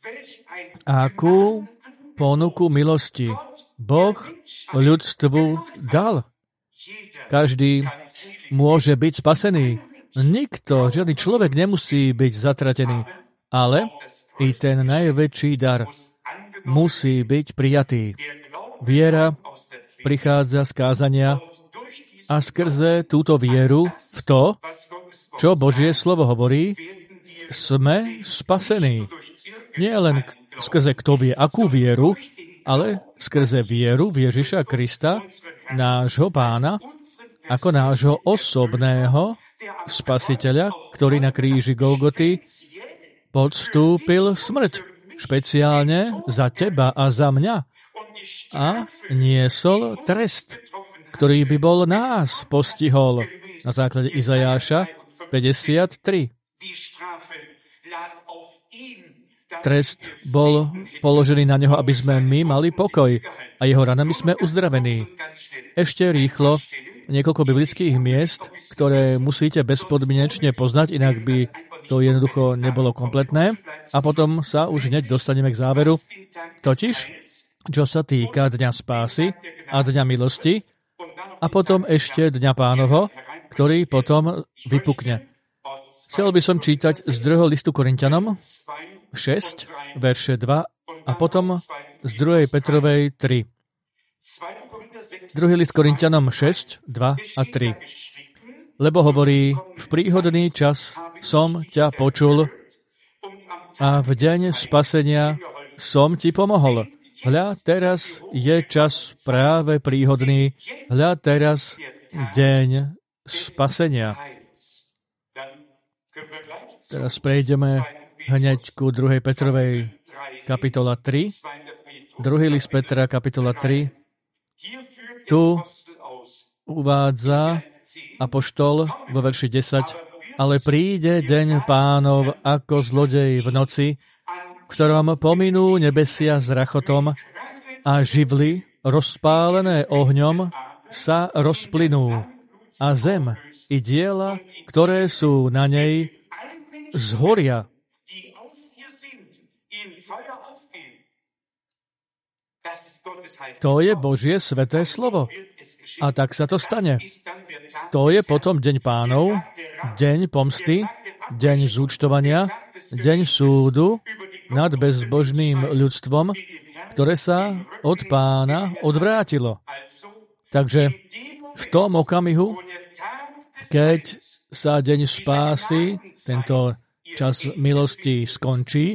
akú ponuku milosti Boh ľudstvu dal. Každý môže byť spasený. Nikto, žiadny človek nemusí byť zatratený, ale i ten najväčší dar musí byť prijatý. Viera prichádza z kázania a skrze túto vieru v to, čo Božie slovo hovorí, sme spasení. Nie len skrze kto vie akú vieru, ale skrze vieru v Ježiša Krista, nášho Pána, ako nášho osobného spasiteľa, ktorý na kríži Golgoty podstúpil smrť, špeciálne za teba a za mňa, a niesol trest, ktorý by bol nás postihol na základe Izajáša päťdesiattri. Trest bol položený na neho, aby sme my mali pokoj a jeho ranami sme uzdravení. Ešte rýchlo niekoľko biblických miest, ktoré musíte bezpodmienečne poznať, inak by to jednoducho nebolo kompletné. A potom sa už hneď dostaneme k záveru. Totiž, čo sa týka Dňa spásy a Dňa milosti a potom ešte Dňa Pánovo, ktorý potom vypukne. Chcel by som čítať z druhého listu Korinťanom šesť, verše dva a potom z druhej Petrovej tri. Druhý list Korinťanom šesť, dva a tri. Lebo hovorí, v príhodný čas som ťa počul a v deň spasenia som ti pomohol. Hľa, teraz je čas práve príhodný. Hľa, teraz deň spasenia. Teraz prejdeme hneď ku druhej Petrovej kapitola tri. Druhý list Petra kapitola tri. Tu uvádza apoštol vo verši desať, ale príde deň Pánov ako zlodej v noci, v ktorom pominú nebesia s rachotom a živly, rozpálené ohňom, sa rozplynú a zem i diela, ktoré sú na nej, zhoria. To je Božie sveté slovo. A tak sa to stane. To je potom deň Pánov, deň pomsty, deň zúčtovania, deň súdu nad bezbožným ľudstvom, ktoré sa od Pána odvrátilo. Takže v tom okamihu, keď sa deň spásy, tento čas milosti skončí,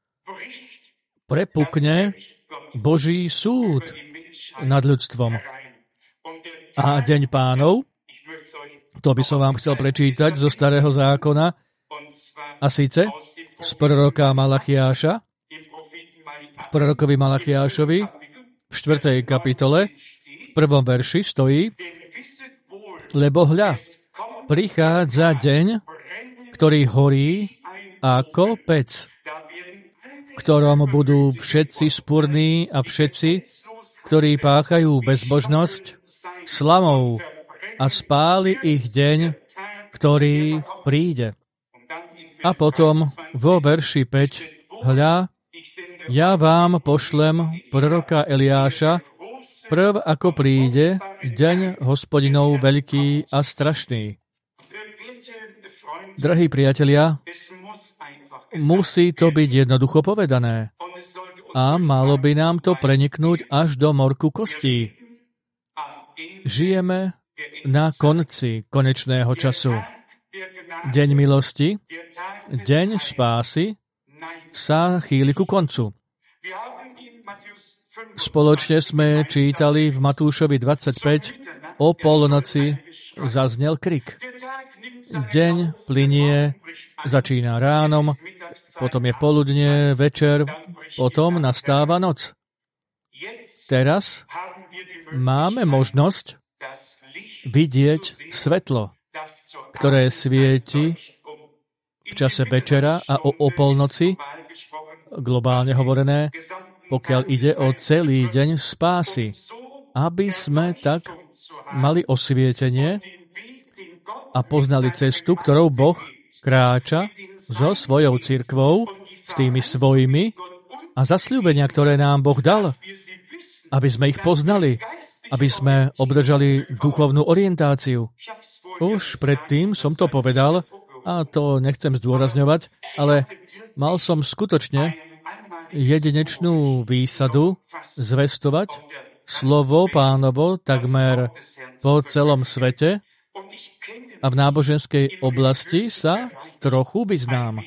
prepukne Boží súd nad ľudstvom. A deň Pánov, to by som vám chcel prečítať zo Starého zákona, a síce z proroka Malachiáša, v prorokovi Malachiášovi, v štvrtej kapitole, v prvom verši stojí: Lebo hľa, prichádza deň, ktorý horí ako pec, v ktorom budú všetci spurní a všetci, ktorí páchajú bezbožnosť, slamou, a spáli ich deň, ktorý príde. A potom vo verši päť: Hľa, ja vám pošlem proroka Eliáša, prv ako príde deň Hospodinov veľký a strašný. Drahí priatelia, musí to byť jednoducho povedané a malo by nám to preniknúť až do morku kostí. Žijeme na konci konečného času. Deň milosti, deň spásy sa chýli ku koncu. Spoločne sme čítali v Matúšovi dvadsaťpäť: O polnoci zaznel krik. Deň plynie, začína ránom, potom je poludnie, večer, potom nastáva noc. Teraz máme možnosť vidieť svetlo, ktoré svieti v čase večera a o, o polnoci, globálne hovorené, pokiaľ ide o celý deň spásy, aby sme tak mali osvietenie a poznali cestu, ktorou Boh kráča so svojou cirkvou, s tými svojimi a zasľúbenia, ktoré nám Boh dal, aby sme ich poznali, aby sme obdržali duchovnú orientáciu. Už predtým som to povedal, a to nechcem zdôrazňovať, ale mal som skutočne jedinečnú výsadu zvestovať slovo Pánovo takmer po celom svete a v náboženskej oblasti sa trochu vyznám.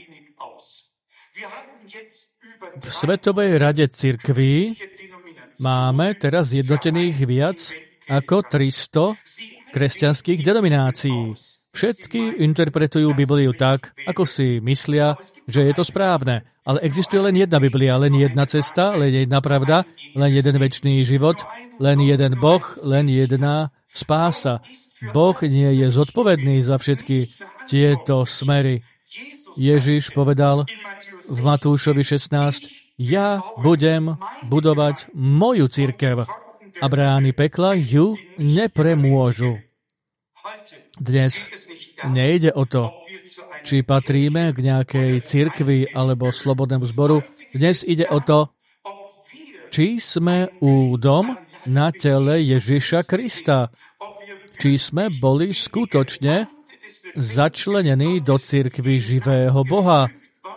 V Svetovej rade cirkví máme teraz zjednotených viac ako tristo kresťanských denominácií. Všetky interpretujú Bibliu tak, ako si myslia, že je to správne. Ale existuje len jedna Biblia, len jedna cesta, len jedna pravda, len jeden večný život, len jeden Boh, len jedna spása. Boh nie je zodpovedný za všetky tieto smery. Ježiš povedal v Matúšovi šestnásť: Ja budem budovať moju cirkev a brány pekla ju nepremôžu. Dnes nejde o to, či patríme k nejakej cirkvi alebo slobodnému zboru. Dnes ide o to, či sme údom na tele Ježiša Krista. Či sme boli skutočne začlenení do cirkvi živého Boha,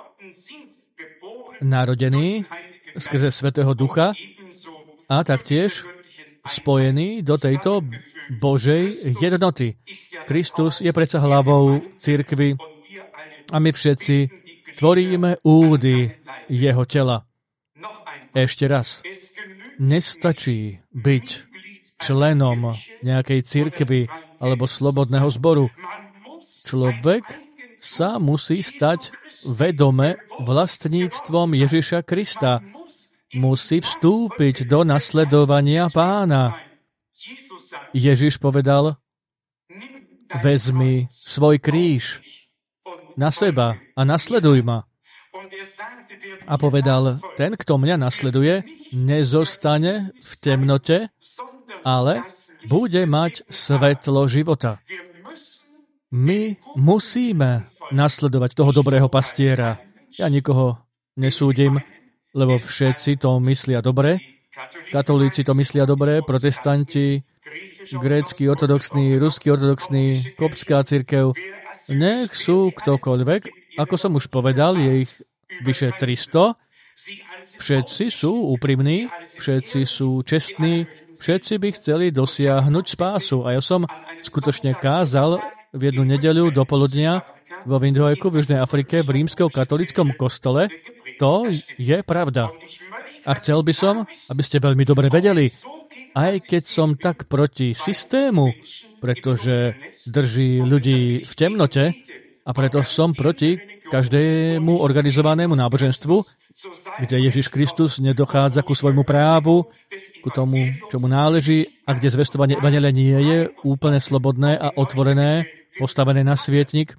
narodení skrze Svätého Ducha a taktiež spojení do tejto Božej jednoty. Kristus je predsa hlavou cirkvi a my všetci tvoríme údy jeho tela. Ešte raz, nestačí byť členom nejakej cirkvi alebo slobodného zboru. Človek sa musí stať vedome vlastníctvom Ježiša Krista. Musí vstúpiť do nasledovania Pána. Ježiš povedal: vezmi svoj kríž na seba a nasleduj ma. A povedal: ten, kto mňa nasleduje, nezostane v temnote, ale bude mať svetlo života. My musíme nasledovať toho dobrého pastiera. Ja nikoho nesúdim, lebo všetci to myslia dobre. Katolíci to myslia dobre, protestanti, grécky ortodoxný, ruský ortodoxný, koptská cirkev, nech sú ktokoľvek, ako som už povedal, je ich vyše tristo, všetci sú úprimní, všetci sú čestní, všetci by chceli dosiahnuť spásu. A ja som skutočne kázal v jednu nedeľu do poludnia vo Windhoeku v Južnej Afrike v rímskom katolíckom kostole. To je pravda. A chcel by som, aby ste veľmi dobre vedeli, aj keď som tak proti systému, pretože drží ľudí v temnote, a preto som proti každému organizovanému náboženstvu, kde Ježiš Kristus nedochádza ku svojmu právu, ku tomu, čo mu náleží, a kde zvestovanie evanjelia nie je úplne slobodné a otvorené, postavené na svietnik.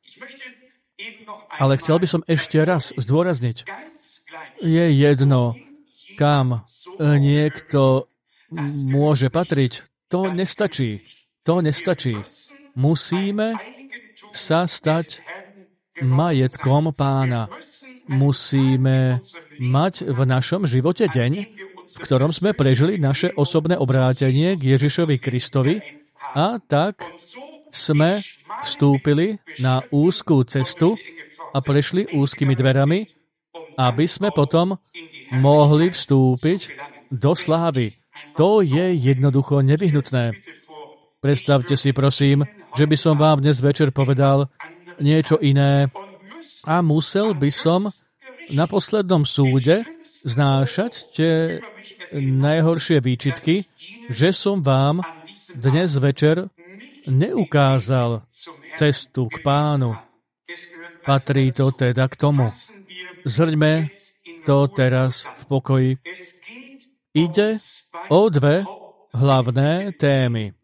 Ale chcel by som ešte raz zdôrazniť, je jedno, kam niekto môže patriť. To nestačí. To nestačí. Musíme sa stať majetkom Pána. Musíme mať v našom živote deň, v ktorom sme prežili naše osobné obrátenie k Ježišovi Kristovi, a tak sme vstúpili na úzkú cestu a prešli úzkymi dverami, aby sme potom mohli vstúpiť do slávy. To je jednoducho nevyhnutné. Predstavte si, prosím, že by som vám dnes večer povedal niečo iné a musel by som na poslednom súde znášať tie najhoršie výčitky, že som vám dnes večer neukázal cestu k Pánu. Patrí to teda k tomu. Zhrňme to teraz v pokoji. Ide o dve hlavné témy.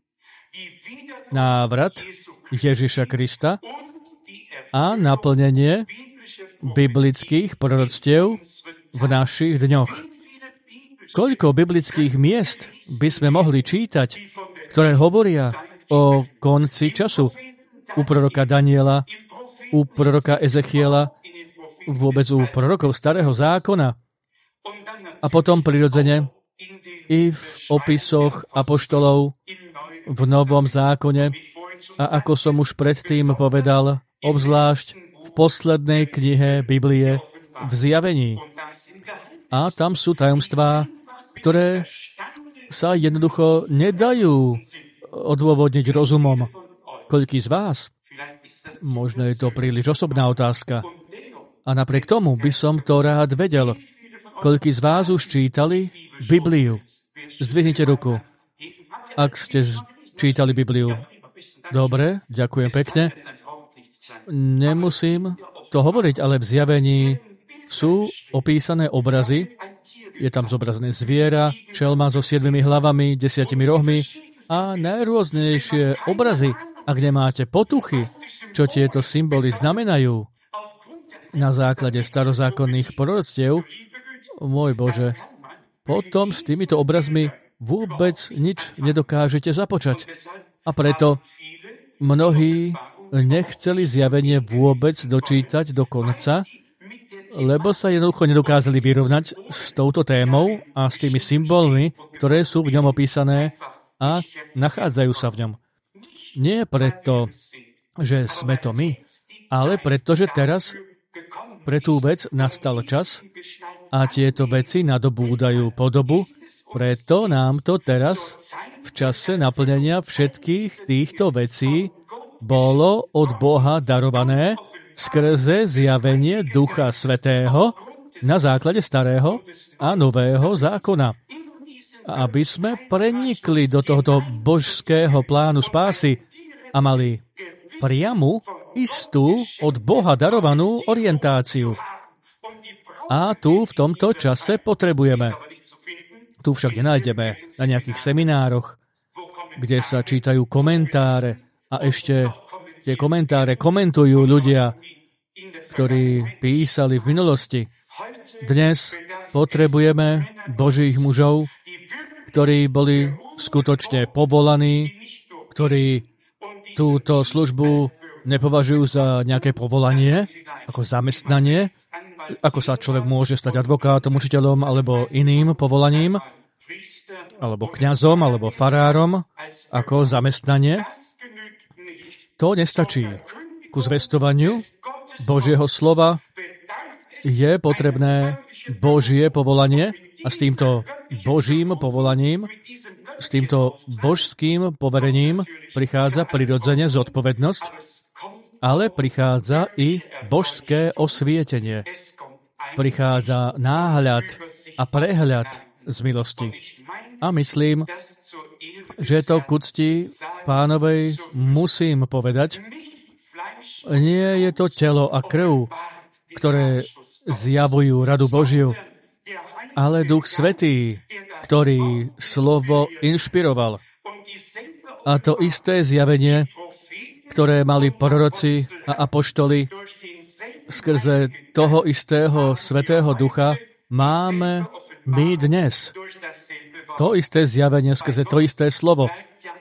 Návrat Ježiša Krista a naplnenie biblických proroctiev v našich dňoch. Koľko biblických miest by sme mohli čítať, ktoré hovoria o konci času? U proroka Daniela, u proroka Ezechiela, vôbec u prorokov Starého zákona. A potom prirodzene i v opisoch apoštolov v Novom zákone, a ako som už predtým povedal, obzvlášť v poslednej knihe Biblie v Zjavení. A tam sú tajomstvá, ktoré sa jednoducho nedajú odôvodniť rozumom. Koľký z vás? Možno je to príliš osobná otázka. A napriek tomu by som to rád vedel. Koľký z vás už čítali Bibliu? Zdvihnite ruku. Ak ste čítali Bibliu. Dobre, ďakujem pekne. Nemusím to hovoriť, ale v Zjavení sú opísané obrazy. Je tam zobrazené zviera, šelma so siedmimi hlavami, desiatimi rohmi a najrôznejšie obrazy. Ak nemáte potuchy, čo tieto symboly znamenajú na základe starozákonných proroctiev, môj Bože, potom s týmito obrazmi vôbec nič nedokážete započať. A preto mnohí nechceli Zjavenie vôbec dočítať do konca, lebo sa jednoducho nedokázali vyrovnať s touto témou a s tými symbolmi, ktoré sú v ňom opísané a nachádzajú sa v ňom. Nie preto, že sme to my, ale preto, že teraz pre tú vec nastal čas a tieto veci nadobúdajú podobu, preto nám to teraz v čase naplnenia všetkých týchto vecí bolo od Boha darované skrze zjavenie Ducha Svätého na základe Starého a Nového zákona. Aby sme prenikli do tohto božského plánu spásy a mali priamu, istú, od Boha darovanú orientáciu. A tu v tomto čase potrebujeme. Tu však nenájdeme na nejakých seminároch, kde sa čítajú komentáre a ešte tie komentáre komentujú ľudia, ktorí písali v minulosti. Dnes potrebujeme Božích mužov, ktorí boli skutočne povolaní, ktorí túto službu nepovažujú za nejaké povolanie, ako zamestnanie, ako sa človek môže stať advokátom, učiteľom alebo iným povolaním, alebo kňazom, alebo farárom ako zamestnanie. To nestačí. Ku zvestovaniu Božieho slova je potrebné Božie povolanie a s týmto Božím povolaním, s týmto božským poverením prichádza prirodzene zodpovednosť, ale prichádza i božské osvietenie. Prichádza náhľad a prehľad z milosti. A myslím, že to k úcti Pánovej musím povedať, nie je to telo a krv, ktoré zjavujú radu Božiu, ale Duch Svätý, ktorý slovo inšpiroval. A to isté zjavenie, ktoré mali proroci a apoštoli skrze toho istého Svätého Ducha, máme my dnes. To isté zjavenie skrze to isté slovo.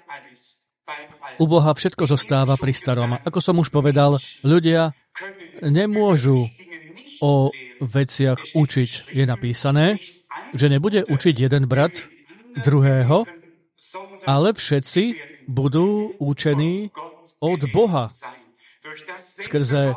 U Boha všetko zostáva pri starom. Ako som už povedal, ľudia nemôžu o veciach učiť. Je napísané, že nebude učiť jeden brat druhého, ale všetci budú učení od Boha. Skrze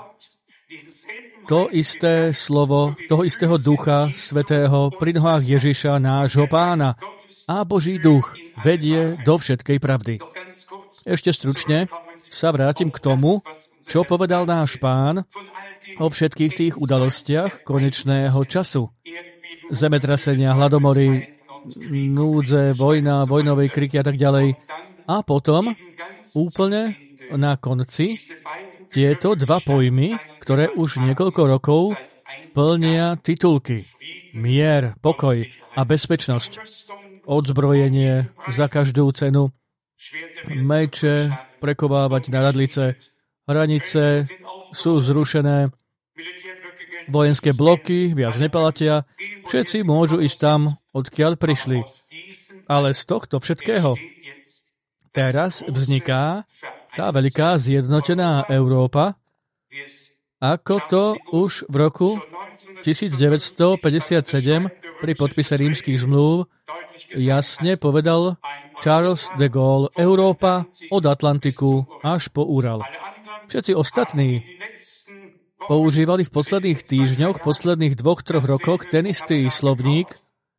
to isté slovo, toho istého Ducha Svätého pri nohách Ježiša, nášho Pána. A Boží duch vedie do všetkej pravdy. Ešte stručne sa vrátim k tomu, čo povedal náš Pán o všetkých tých udalostiach konečného času. Zemetrasenia, hladomory, núdze, vojna, vojnové kriky a tak ďalej. A potom úplne na konci tieto dva pojmy, ktoré už niekoľko rokov plnia titulky. Mier, pokoj a bezpečnosť. Odzbrojenie za každú cenu. Meče, prekovávať náradlice. Hranice sú zrušené. Vojenské bloky viac neplatia. Všetci môžu ísť tam, odkiaľ prišli. Ale z tohto všetkého teraz vzniká tá veľká zjednotená Európa, ako to už v roku devätnásťstopäťdesiatsedem pri podpise rímskych zmlúv jasne povedal Charles de Gaulle: Európa od Atlantiku až po Ural. Všetci ostatní používali v posledných týždňoch, v posledných dvoch, troch rokoch ten istý slovník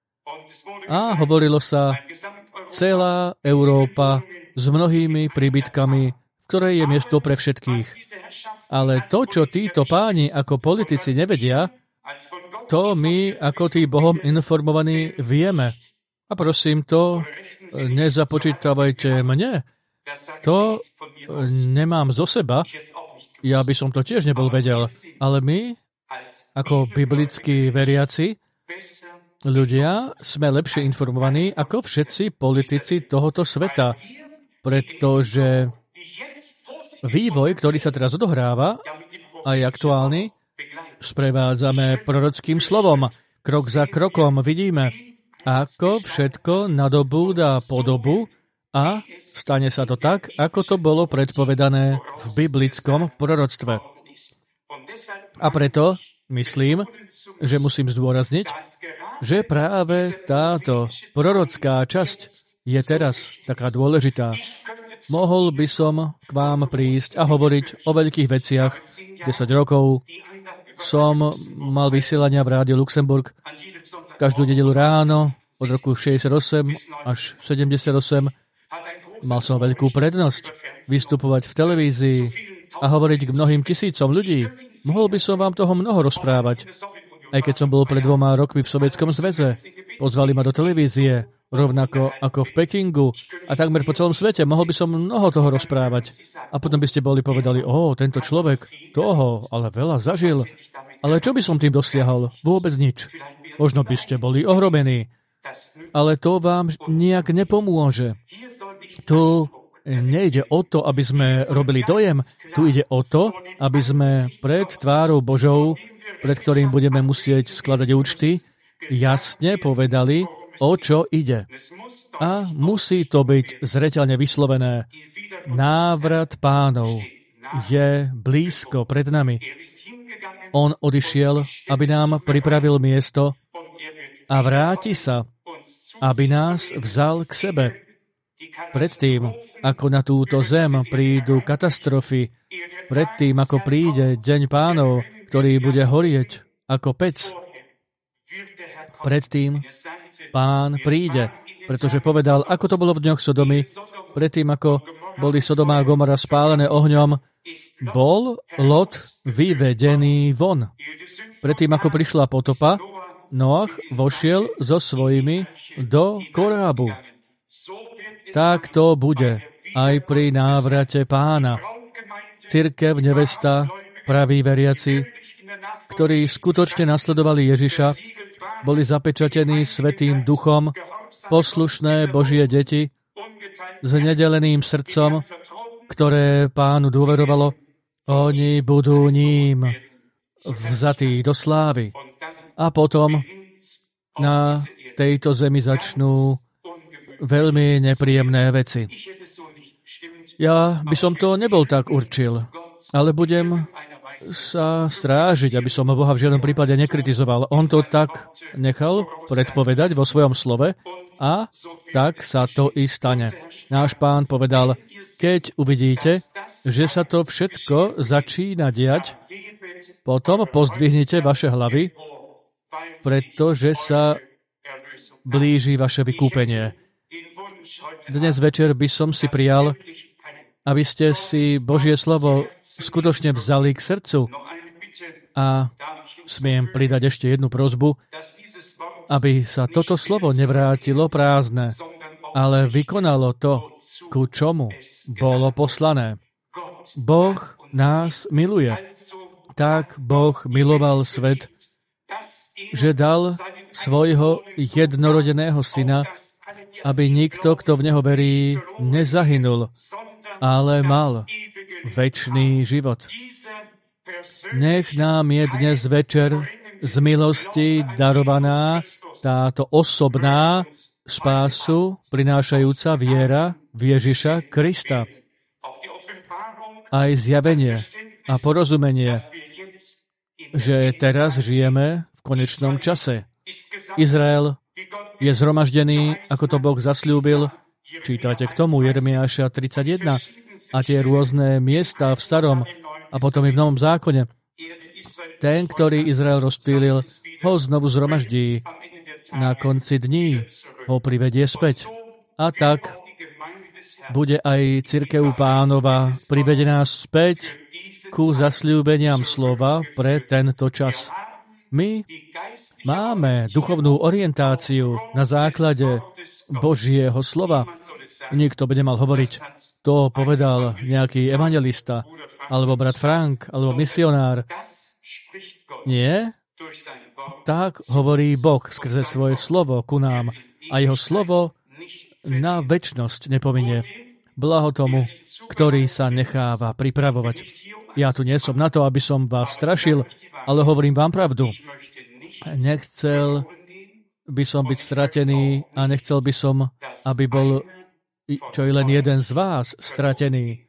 a hovorilo sa celá Európa s mnohými príbytkami, v ktorej je miesto pre všetkých. Ale to, čo títo páni ako politici nevedia, to my ako tí Bohom informovaní vieme. A prosím, to nezapočítavajte mne. To nemám zo seba. Ja by som to tiež nebol vedel. Ale my, ako biblickí veriaci, ľudia, sme lepšie informovaní ako všetci politici tohoto sveta. Pretože vývoj, ktorý sa teraz odohráva, aj aktuálny, sprevádzame prorockým slovom. Krok za krokom vidíme, ako všetko nadobúda podobu a stane sa to tak, ako to bolo predpovedané v biblickom proroctve. A preto myslím, že musím zdôrazniť, že práve táto prorocká časť je teraz taká dôležitá. Mohol by som k vám prísť a hovoriť o veľkých veciach. desať rokov som mal vysielania v rádiu Luxemburg každú nedeľu ráno od roku šesťdesiatosem až sedemdesiatosem. Mal som veľkú prednosť vystupovať v televízii a hovoriť k mnohým tisícom ľudí. Mohol by som vám toho mnoho rozprávať. Aj keď som bol pred dvoma rokmi v Sovietskom zväze, pozvali ma do televízie, rovnako ako v Pekingu a takmer po celom svete. Mohol by som mnoho toho rozprávať. A potom by ste boli povedali, o, tento človek toho, ale veľa zažil. Ale čo by som tým dosiahol? Vôbec nič. Možno by ste boli ohromení. Ale to vám nejak nepomôže. Tu nejde o to, aby sme robili dojem. Tu ide o to, aby sme pred tvárou Božou, pred ktorým budeme musieť skladať účty, jasne povedali, o čo ide. A musí to byť zreteľne vyslovené. Návrat Pánov je blízko pred nami. On odišiel, aby nám pripravil miesto a vráti sa, aby nás vzal k sebe. Predtým, ako na túto zem prídu katastrofy, predtým, ako príde deň Pánov, ktorý bude horieť ako pec, predtým Pán príde, pretože povedal, ako to bolo v dňoch Sodomy, predtým, ako boli Sodoma a Gomora spálené ohňom, bol Lot vyvedený von. Predtým, ako prišla potopa, Noach vošiel so svojimi do korábu. Tak to bude aj pri návrate Pána. Cirkev, nevesta, praví veriaci, ktorí skutočne nasledovali Ježiša, boli zapečatení Svätým Duchom, poslušné Božie deti, s nedeleným srdcom, ktoré Pánu dôverovalo, oni budú ním vzatí do slávy. A potom na tejto zemi začnú veľmi nepríjemné veci. Ja by som to nebol tak určil, ale budem sa strážiť, aby som Boha v žiadnom prípade nekritizoval. On to tak nechal predpovedať vo svojom slove a tak sa to i stane. Náš Pán povedal, keď uvidíte, že sa to všetko začína diať, potom pozdvihnite vaše hlavy, pretože sa blíži vaše vykúpenie. Dnes večer by som si prijal, aby ste si Božie slovo skutočne vzali k srdcu. A smiem pridať ešte jednu prosbu, aby sa toto slovo nevrátilo prázdne, ale vykonalo to, ku čomu bolo poslané. Boh nás miluje. Tak Boh miloval svet, že dal svojho jednorodeného syna, aby nikto, kto v neho verí, nezahynul, ale mal večný život. Nech nám je dnes večer z milosti darovaná táto osobná spásu prinášajúca viera v Ježiša Krista. Aj zjavenie a porozumenie, že teraz žijeme v konečnom čase. Izrael je zhromaždený, ako to Boh zasľúbil. Čítate k tomu Jeremiáša tridsaťjeden a tie rôzne miesta v starom a potom i v Novom zákone. Ten, ktorý Izrael rozptýlil, ho znovu zhromaždí. Na konci dní ho privedie späť. A tak bude aj cirkev Pánova privedená späť ku zasľúbeniam slova pre tento čas. My máme duchovnú orientáciu na základe Božieho slova. Nikto by nemal hovoriť, to povedal nejaký evangelista, alebo brat Frank, alebo misionár. Nie? Tak hovorí Boh skrze svoje slovo ku nám a jeho slovo na večnosť nepominie. Blaho tomu, ktorý sa necháva pripravovať. Ja tu nie som na to, aby som vás strašil, ale hovorím vám pravdu. Nechcel by som byť stratený a nechcel by som, aby bol čo i len jeden z vás stratený.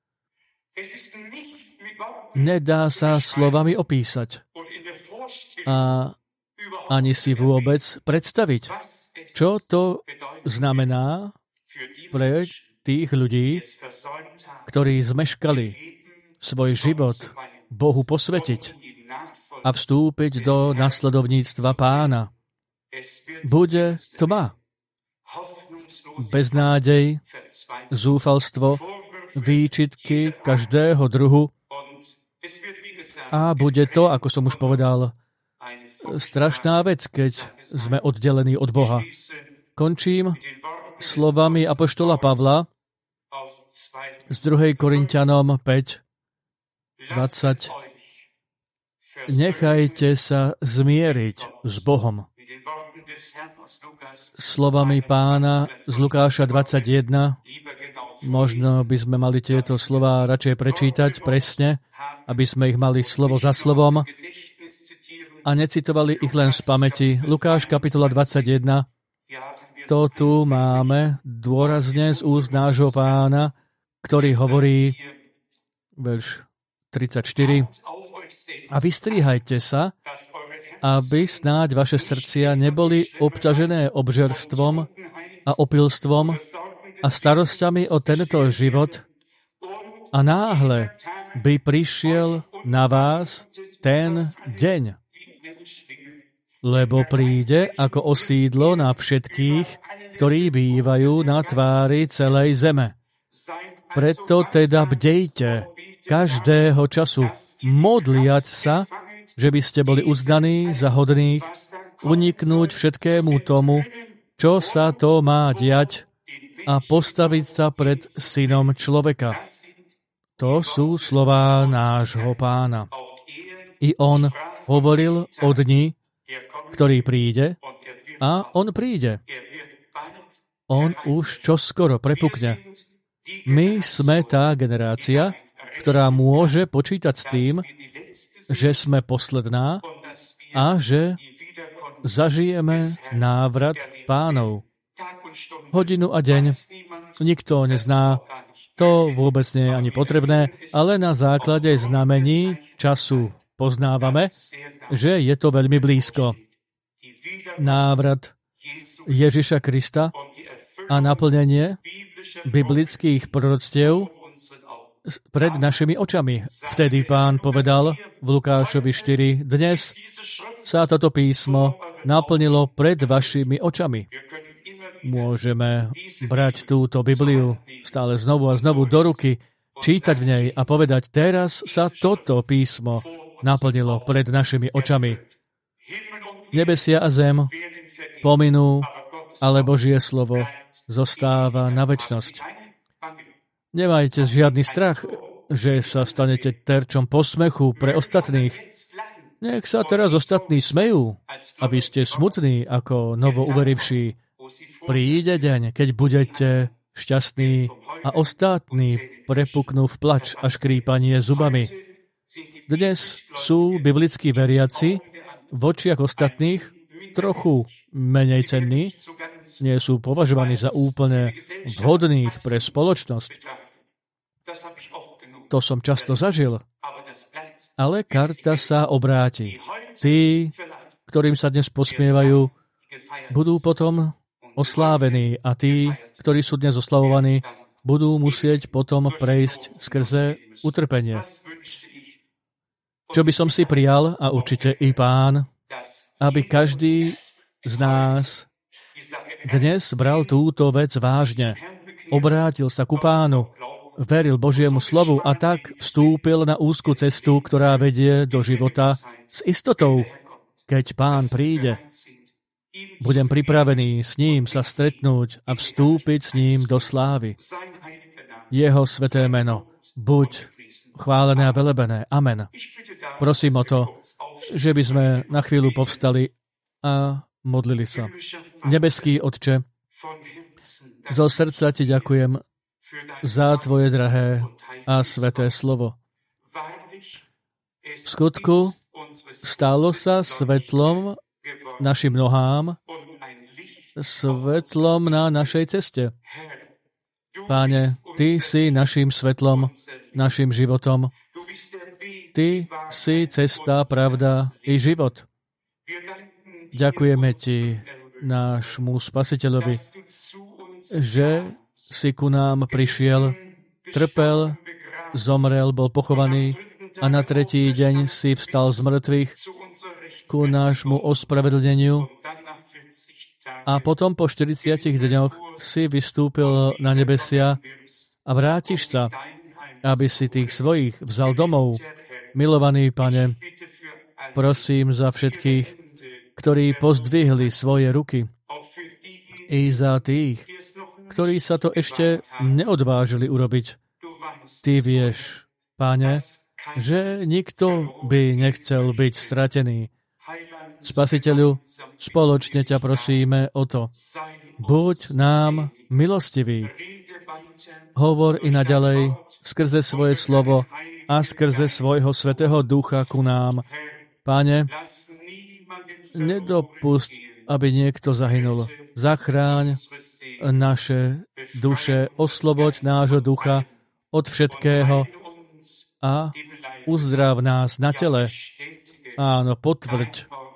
Nedá sa slovami opísať a ani si vôbec predstaviť, čo to znamená pre tých ľudí, ktorí zmeškali svoj život Bohu posvetiť a vstúpiť do nasledovníctva Pána. Bude tma, beznádej, zúfalstvo, výčitky každého druhu a bude to, ako som už povedal, strašná vec, keď sme oddelení od Boha. Končím slovami apoštola Pavla z druhej Korinťanom päť dvadsať. Nechajte sa zmieriť s Bohom. Slovami Pána z Lukáša dvadsaťjeden, možno by sme mali tieto slová radšej prečítať presne, aby sme ich mali slovo za slovom a necitovali ich len z pamäti. Lukáš kapitola dvadsaťjeden, to tu máme dôrazne z úst nášho Pána, ktorý hovorí, verš tridsaťštyri, a vystriehajte sa, aby snáď vaše srdcia neboli obťažené obžerstvom a opilstvom a starosťami o tento život a náhle by prišiel na vás ten deň, lebo príde ako osídlo na všetkých, ktorí bývajú na tvári celej zeme. Preto teda bdejte každého času, modliať sa, že by ste boli uznaní za hodných, uniknúť všetkému tomu, čo sa to má diať a postaviť sa pred Synom človeka. To sú slová nášho Pána. I on hovoril o dni, ktorý príde, a on príde. On už čoskoro prepukne. My sme tá generácia, ktorá môže počítať s tým, že sme posledná a že zažijeme návrat Pánov. Hodinu a deň nikto nezná, to vôbec nie je ani potrebné, ale na základe znamení času poznávame, že je to veľmi blízko. Návrat Ježiša Krista a naplnenie biblických proroctiev pred našimi očami. Vtedy Pán povedal v Lukášovi štyri, dnes sa toto písmo naplnilo pred vašimi očami. Môžeme brať túto Bibliu stále znovu a znovu do ruky, čítať v nej a povedať, teraz sa toto písmo naplnilo pred našimi očami. Nebesia a zem pominú, ale Božie slovo zostáva na večnosť. Nemajte žiadny strach, že sa stanete terčom posmechu pre ostatných. Nech sa teraz ostatní smejú, aby ste smutní ako novouverivší. Príde deň, keď budete šťastní a ostatní prepuknú v plač a škrípanie zubami. Dnes sú biblickí veriaci v očiach ostatných trochu menej cenní, nie sú považovaní za úplne vhodných pre spoločnosť. To som často zažil. Ale karta sa obráti. Tí, ktorým sa dnes posmievajú, budú potom oslávení a tí, ktorí sú dnes oslavovaní, budú musieť potom prejsť skrze utrpenie. Čo by som si prijal, a určite i Pán, aby každý z nás dnes bral túto vec vážne, obrátil sa ku Pánu, veril Božiemu slovu a tak vstúpil na úzku cestu, ktorá vedie do života s istotou. Keď Pán príde, budem pripravený s ním sa stretnúť a vstúpiť s ním do slávy. Jeho sveté meno buď chválené a velebené. Amen. Prosím o to, že by sme na chvíľu povstali a modlili sa. Nebeský Otče, zo srdca Ti ďakujem za Tvoje drahé a sveté slovo. V skutku stalo sa svetlom našim nohám, svetlom na našej ceste. Páne, Ty si našim svetlom, našim životom. Ty si cesta, pravda i život. Ďakujeme Ti, nášmu Spasiteľovi, že si ku nám prišiel, trpel, zomrel, bol pochovaný a na tretí deň si vstal z mŕtvych ku nášmu ospravedlneniu a potom po štyridsiatich dňoch si vystúpil na nebesia a vrátiš sa, aby si tých svojich vzal domov. Milovaný Pane, prosím za všetkých, ktorí pozdvihli svoje ruky, i za tých, ktorí sa to ešte neodvážili urobiť. Ty vieš, Pane, že nikto by nechcel byť stratený. Spasiteľu, spoločne ťa prosíme o to. Buď nám milostivý. Hovor i naďalej skrze svoje slovo a skrze svojho svätého ducha ku nám. Pane, nedopusť, aby niekto zahynul. Zachráň naše duše, osloboď nášho ducha od všetkého a uzdrav nás na tele. Áno, potvrď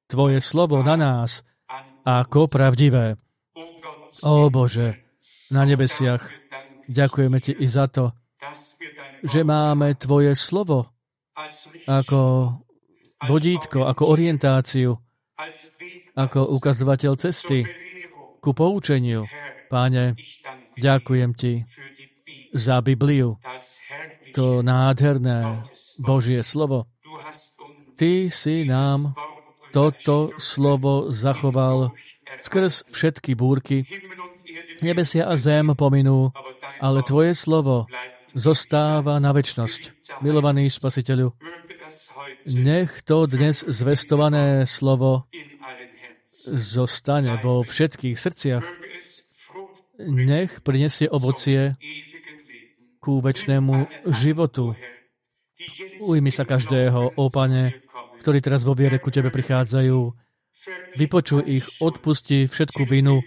Tvoje slovo na nás ako pravdivé. Ó Bože, na nebesiach, ďakujeme Ti i za to, že máme Tvoje slovo ako vodítko, ako orientáciu, ako ukazovateľ cesty ku poučeniu. Páne, ďakujem Ti za Bibliu, to nádherné Božie slovo. Ty si nám toto slovo zachoval skrz všetky búrky. Nebesia a zem pominú, ale Tvoje slovo zostáva na večnosť. Milovaný Spasiteľu, nech to dnes zvestované slovo zostane vo všetkých srdciach. Nech prinesie ovocie ku večnému životu. Ujmi sa každého, ó Pane, ktorí teraz vo viere ku Tebe prichádzajú. Vypočuj ich, odpusti všetku vinu.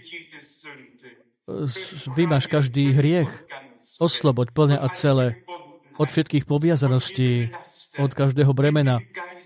Vymaž každý hriech. Osloboď plne a celé od všetkých poviazaností, od každého bremena.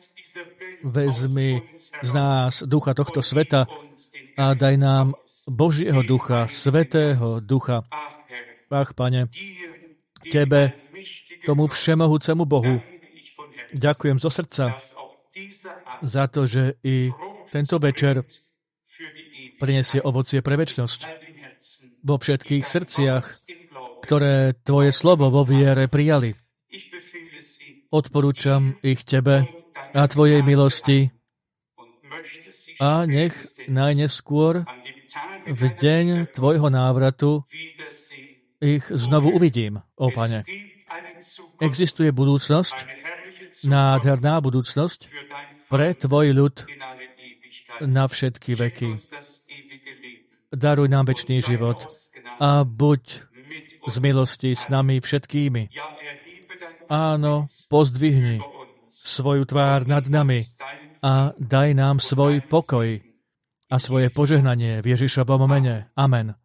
Vezmi z nás ducha tohto sveta a daj nám Božieho ducha, Svätého ducha. Ach, Pane, Tebe, tomu všemohúcemu Bohu, ďakujem zo srdca za to, že i tento večer prinesie ovocie pre večnosť vo všetkých srdciach, ktoré Tvoje slovo vo viere prijali. Odporúčam ich Tebe a Tvojej milosti a nech najneskôr v deň Tvojho návratu ich znovu uvidím, ó Pane. Existuje budúcnosť, nádherná budúcnosť pre Tvoj ľud na všetky veky. Daruj nám večný život a buď z milosti s nami všetkými. Áno, pozdvihni svoju tvár nad nami a daj nám svoj pokoj a svoje požehnanie v Ježišovom mene. Amen.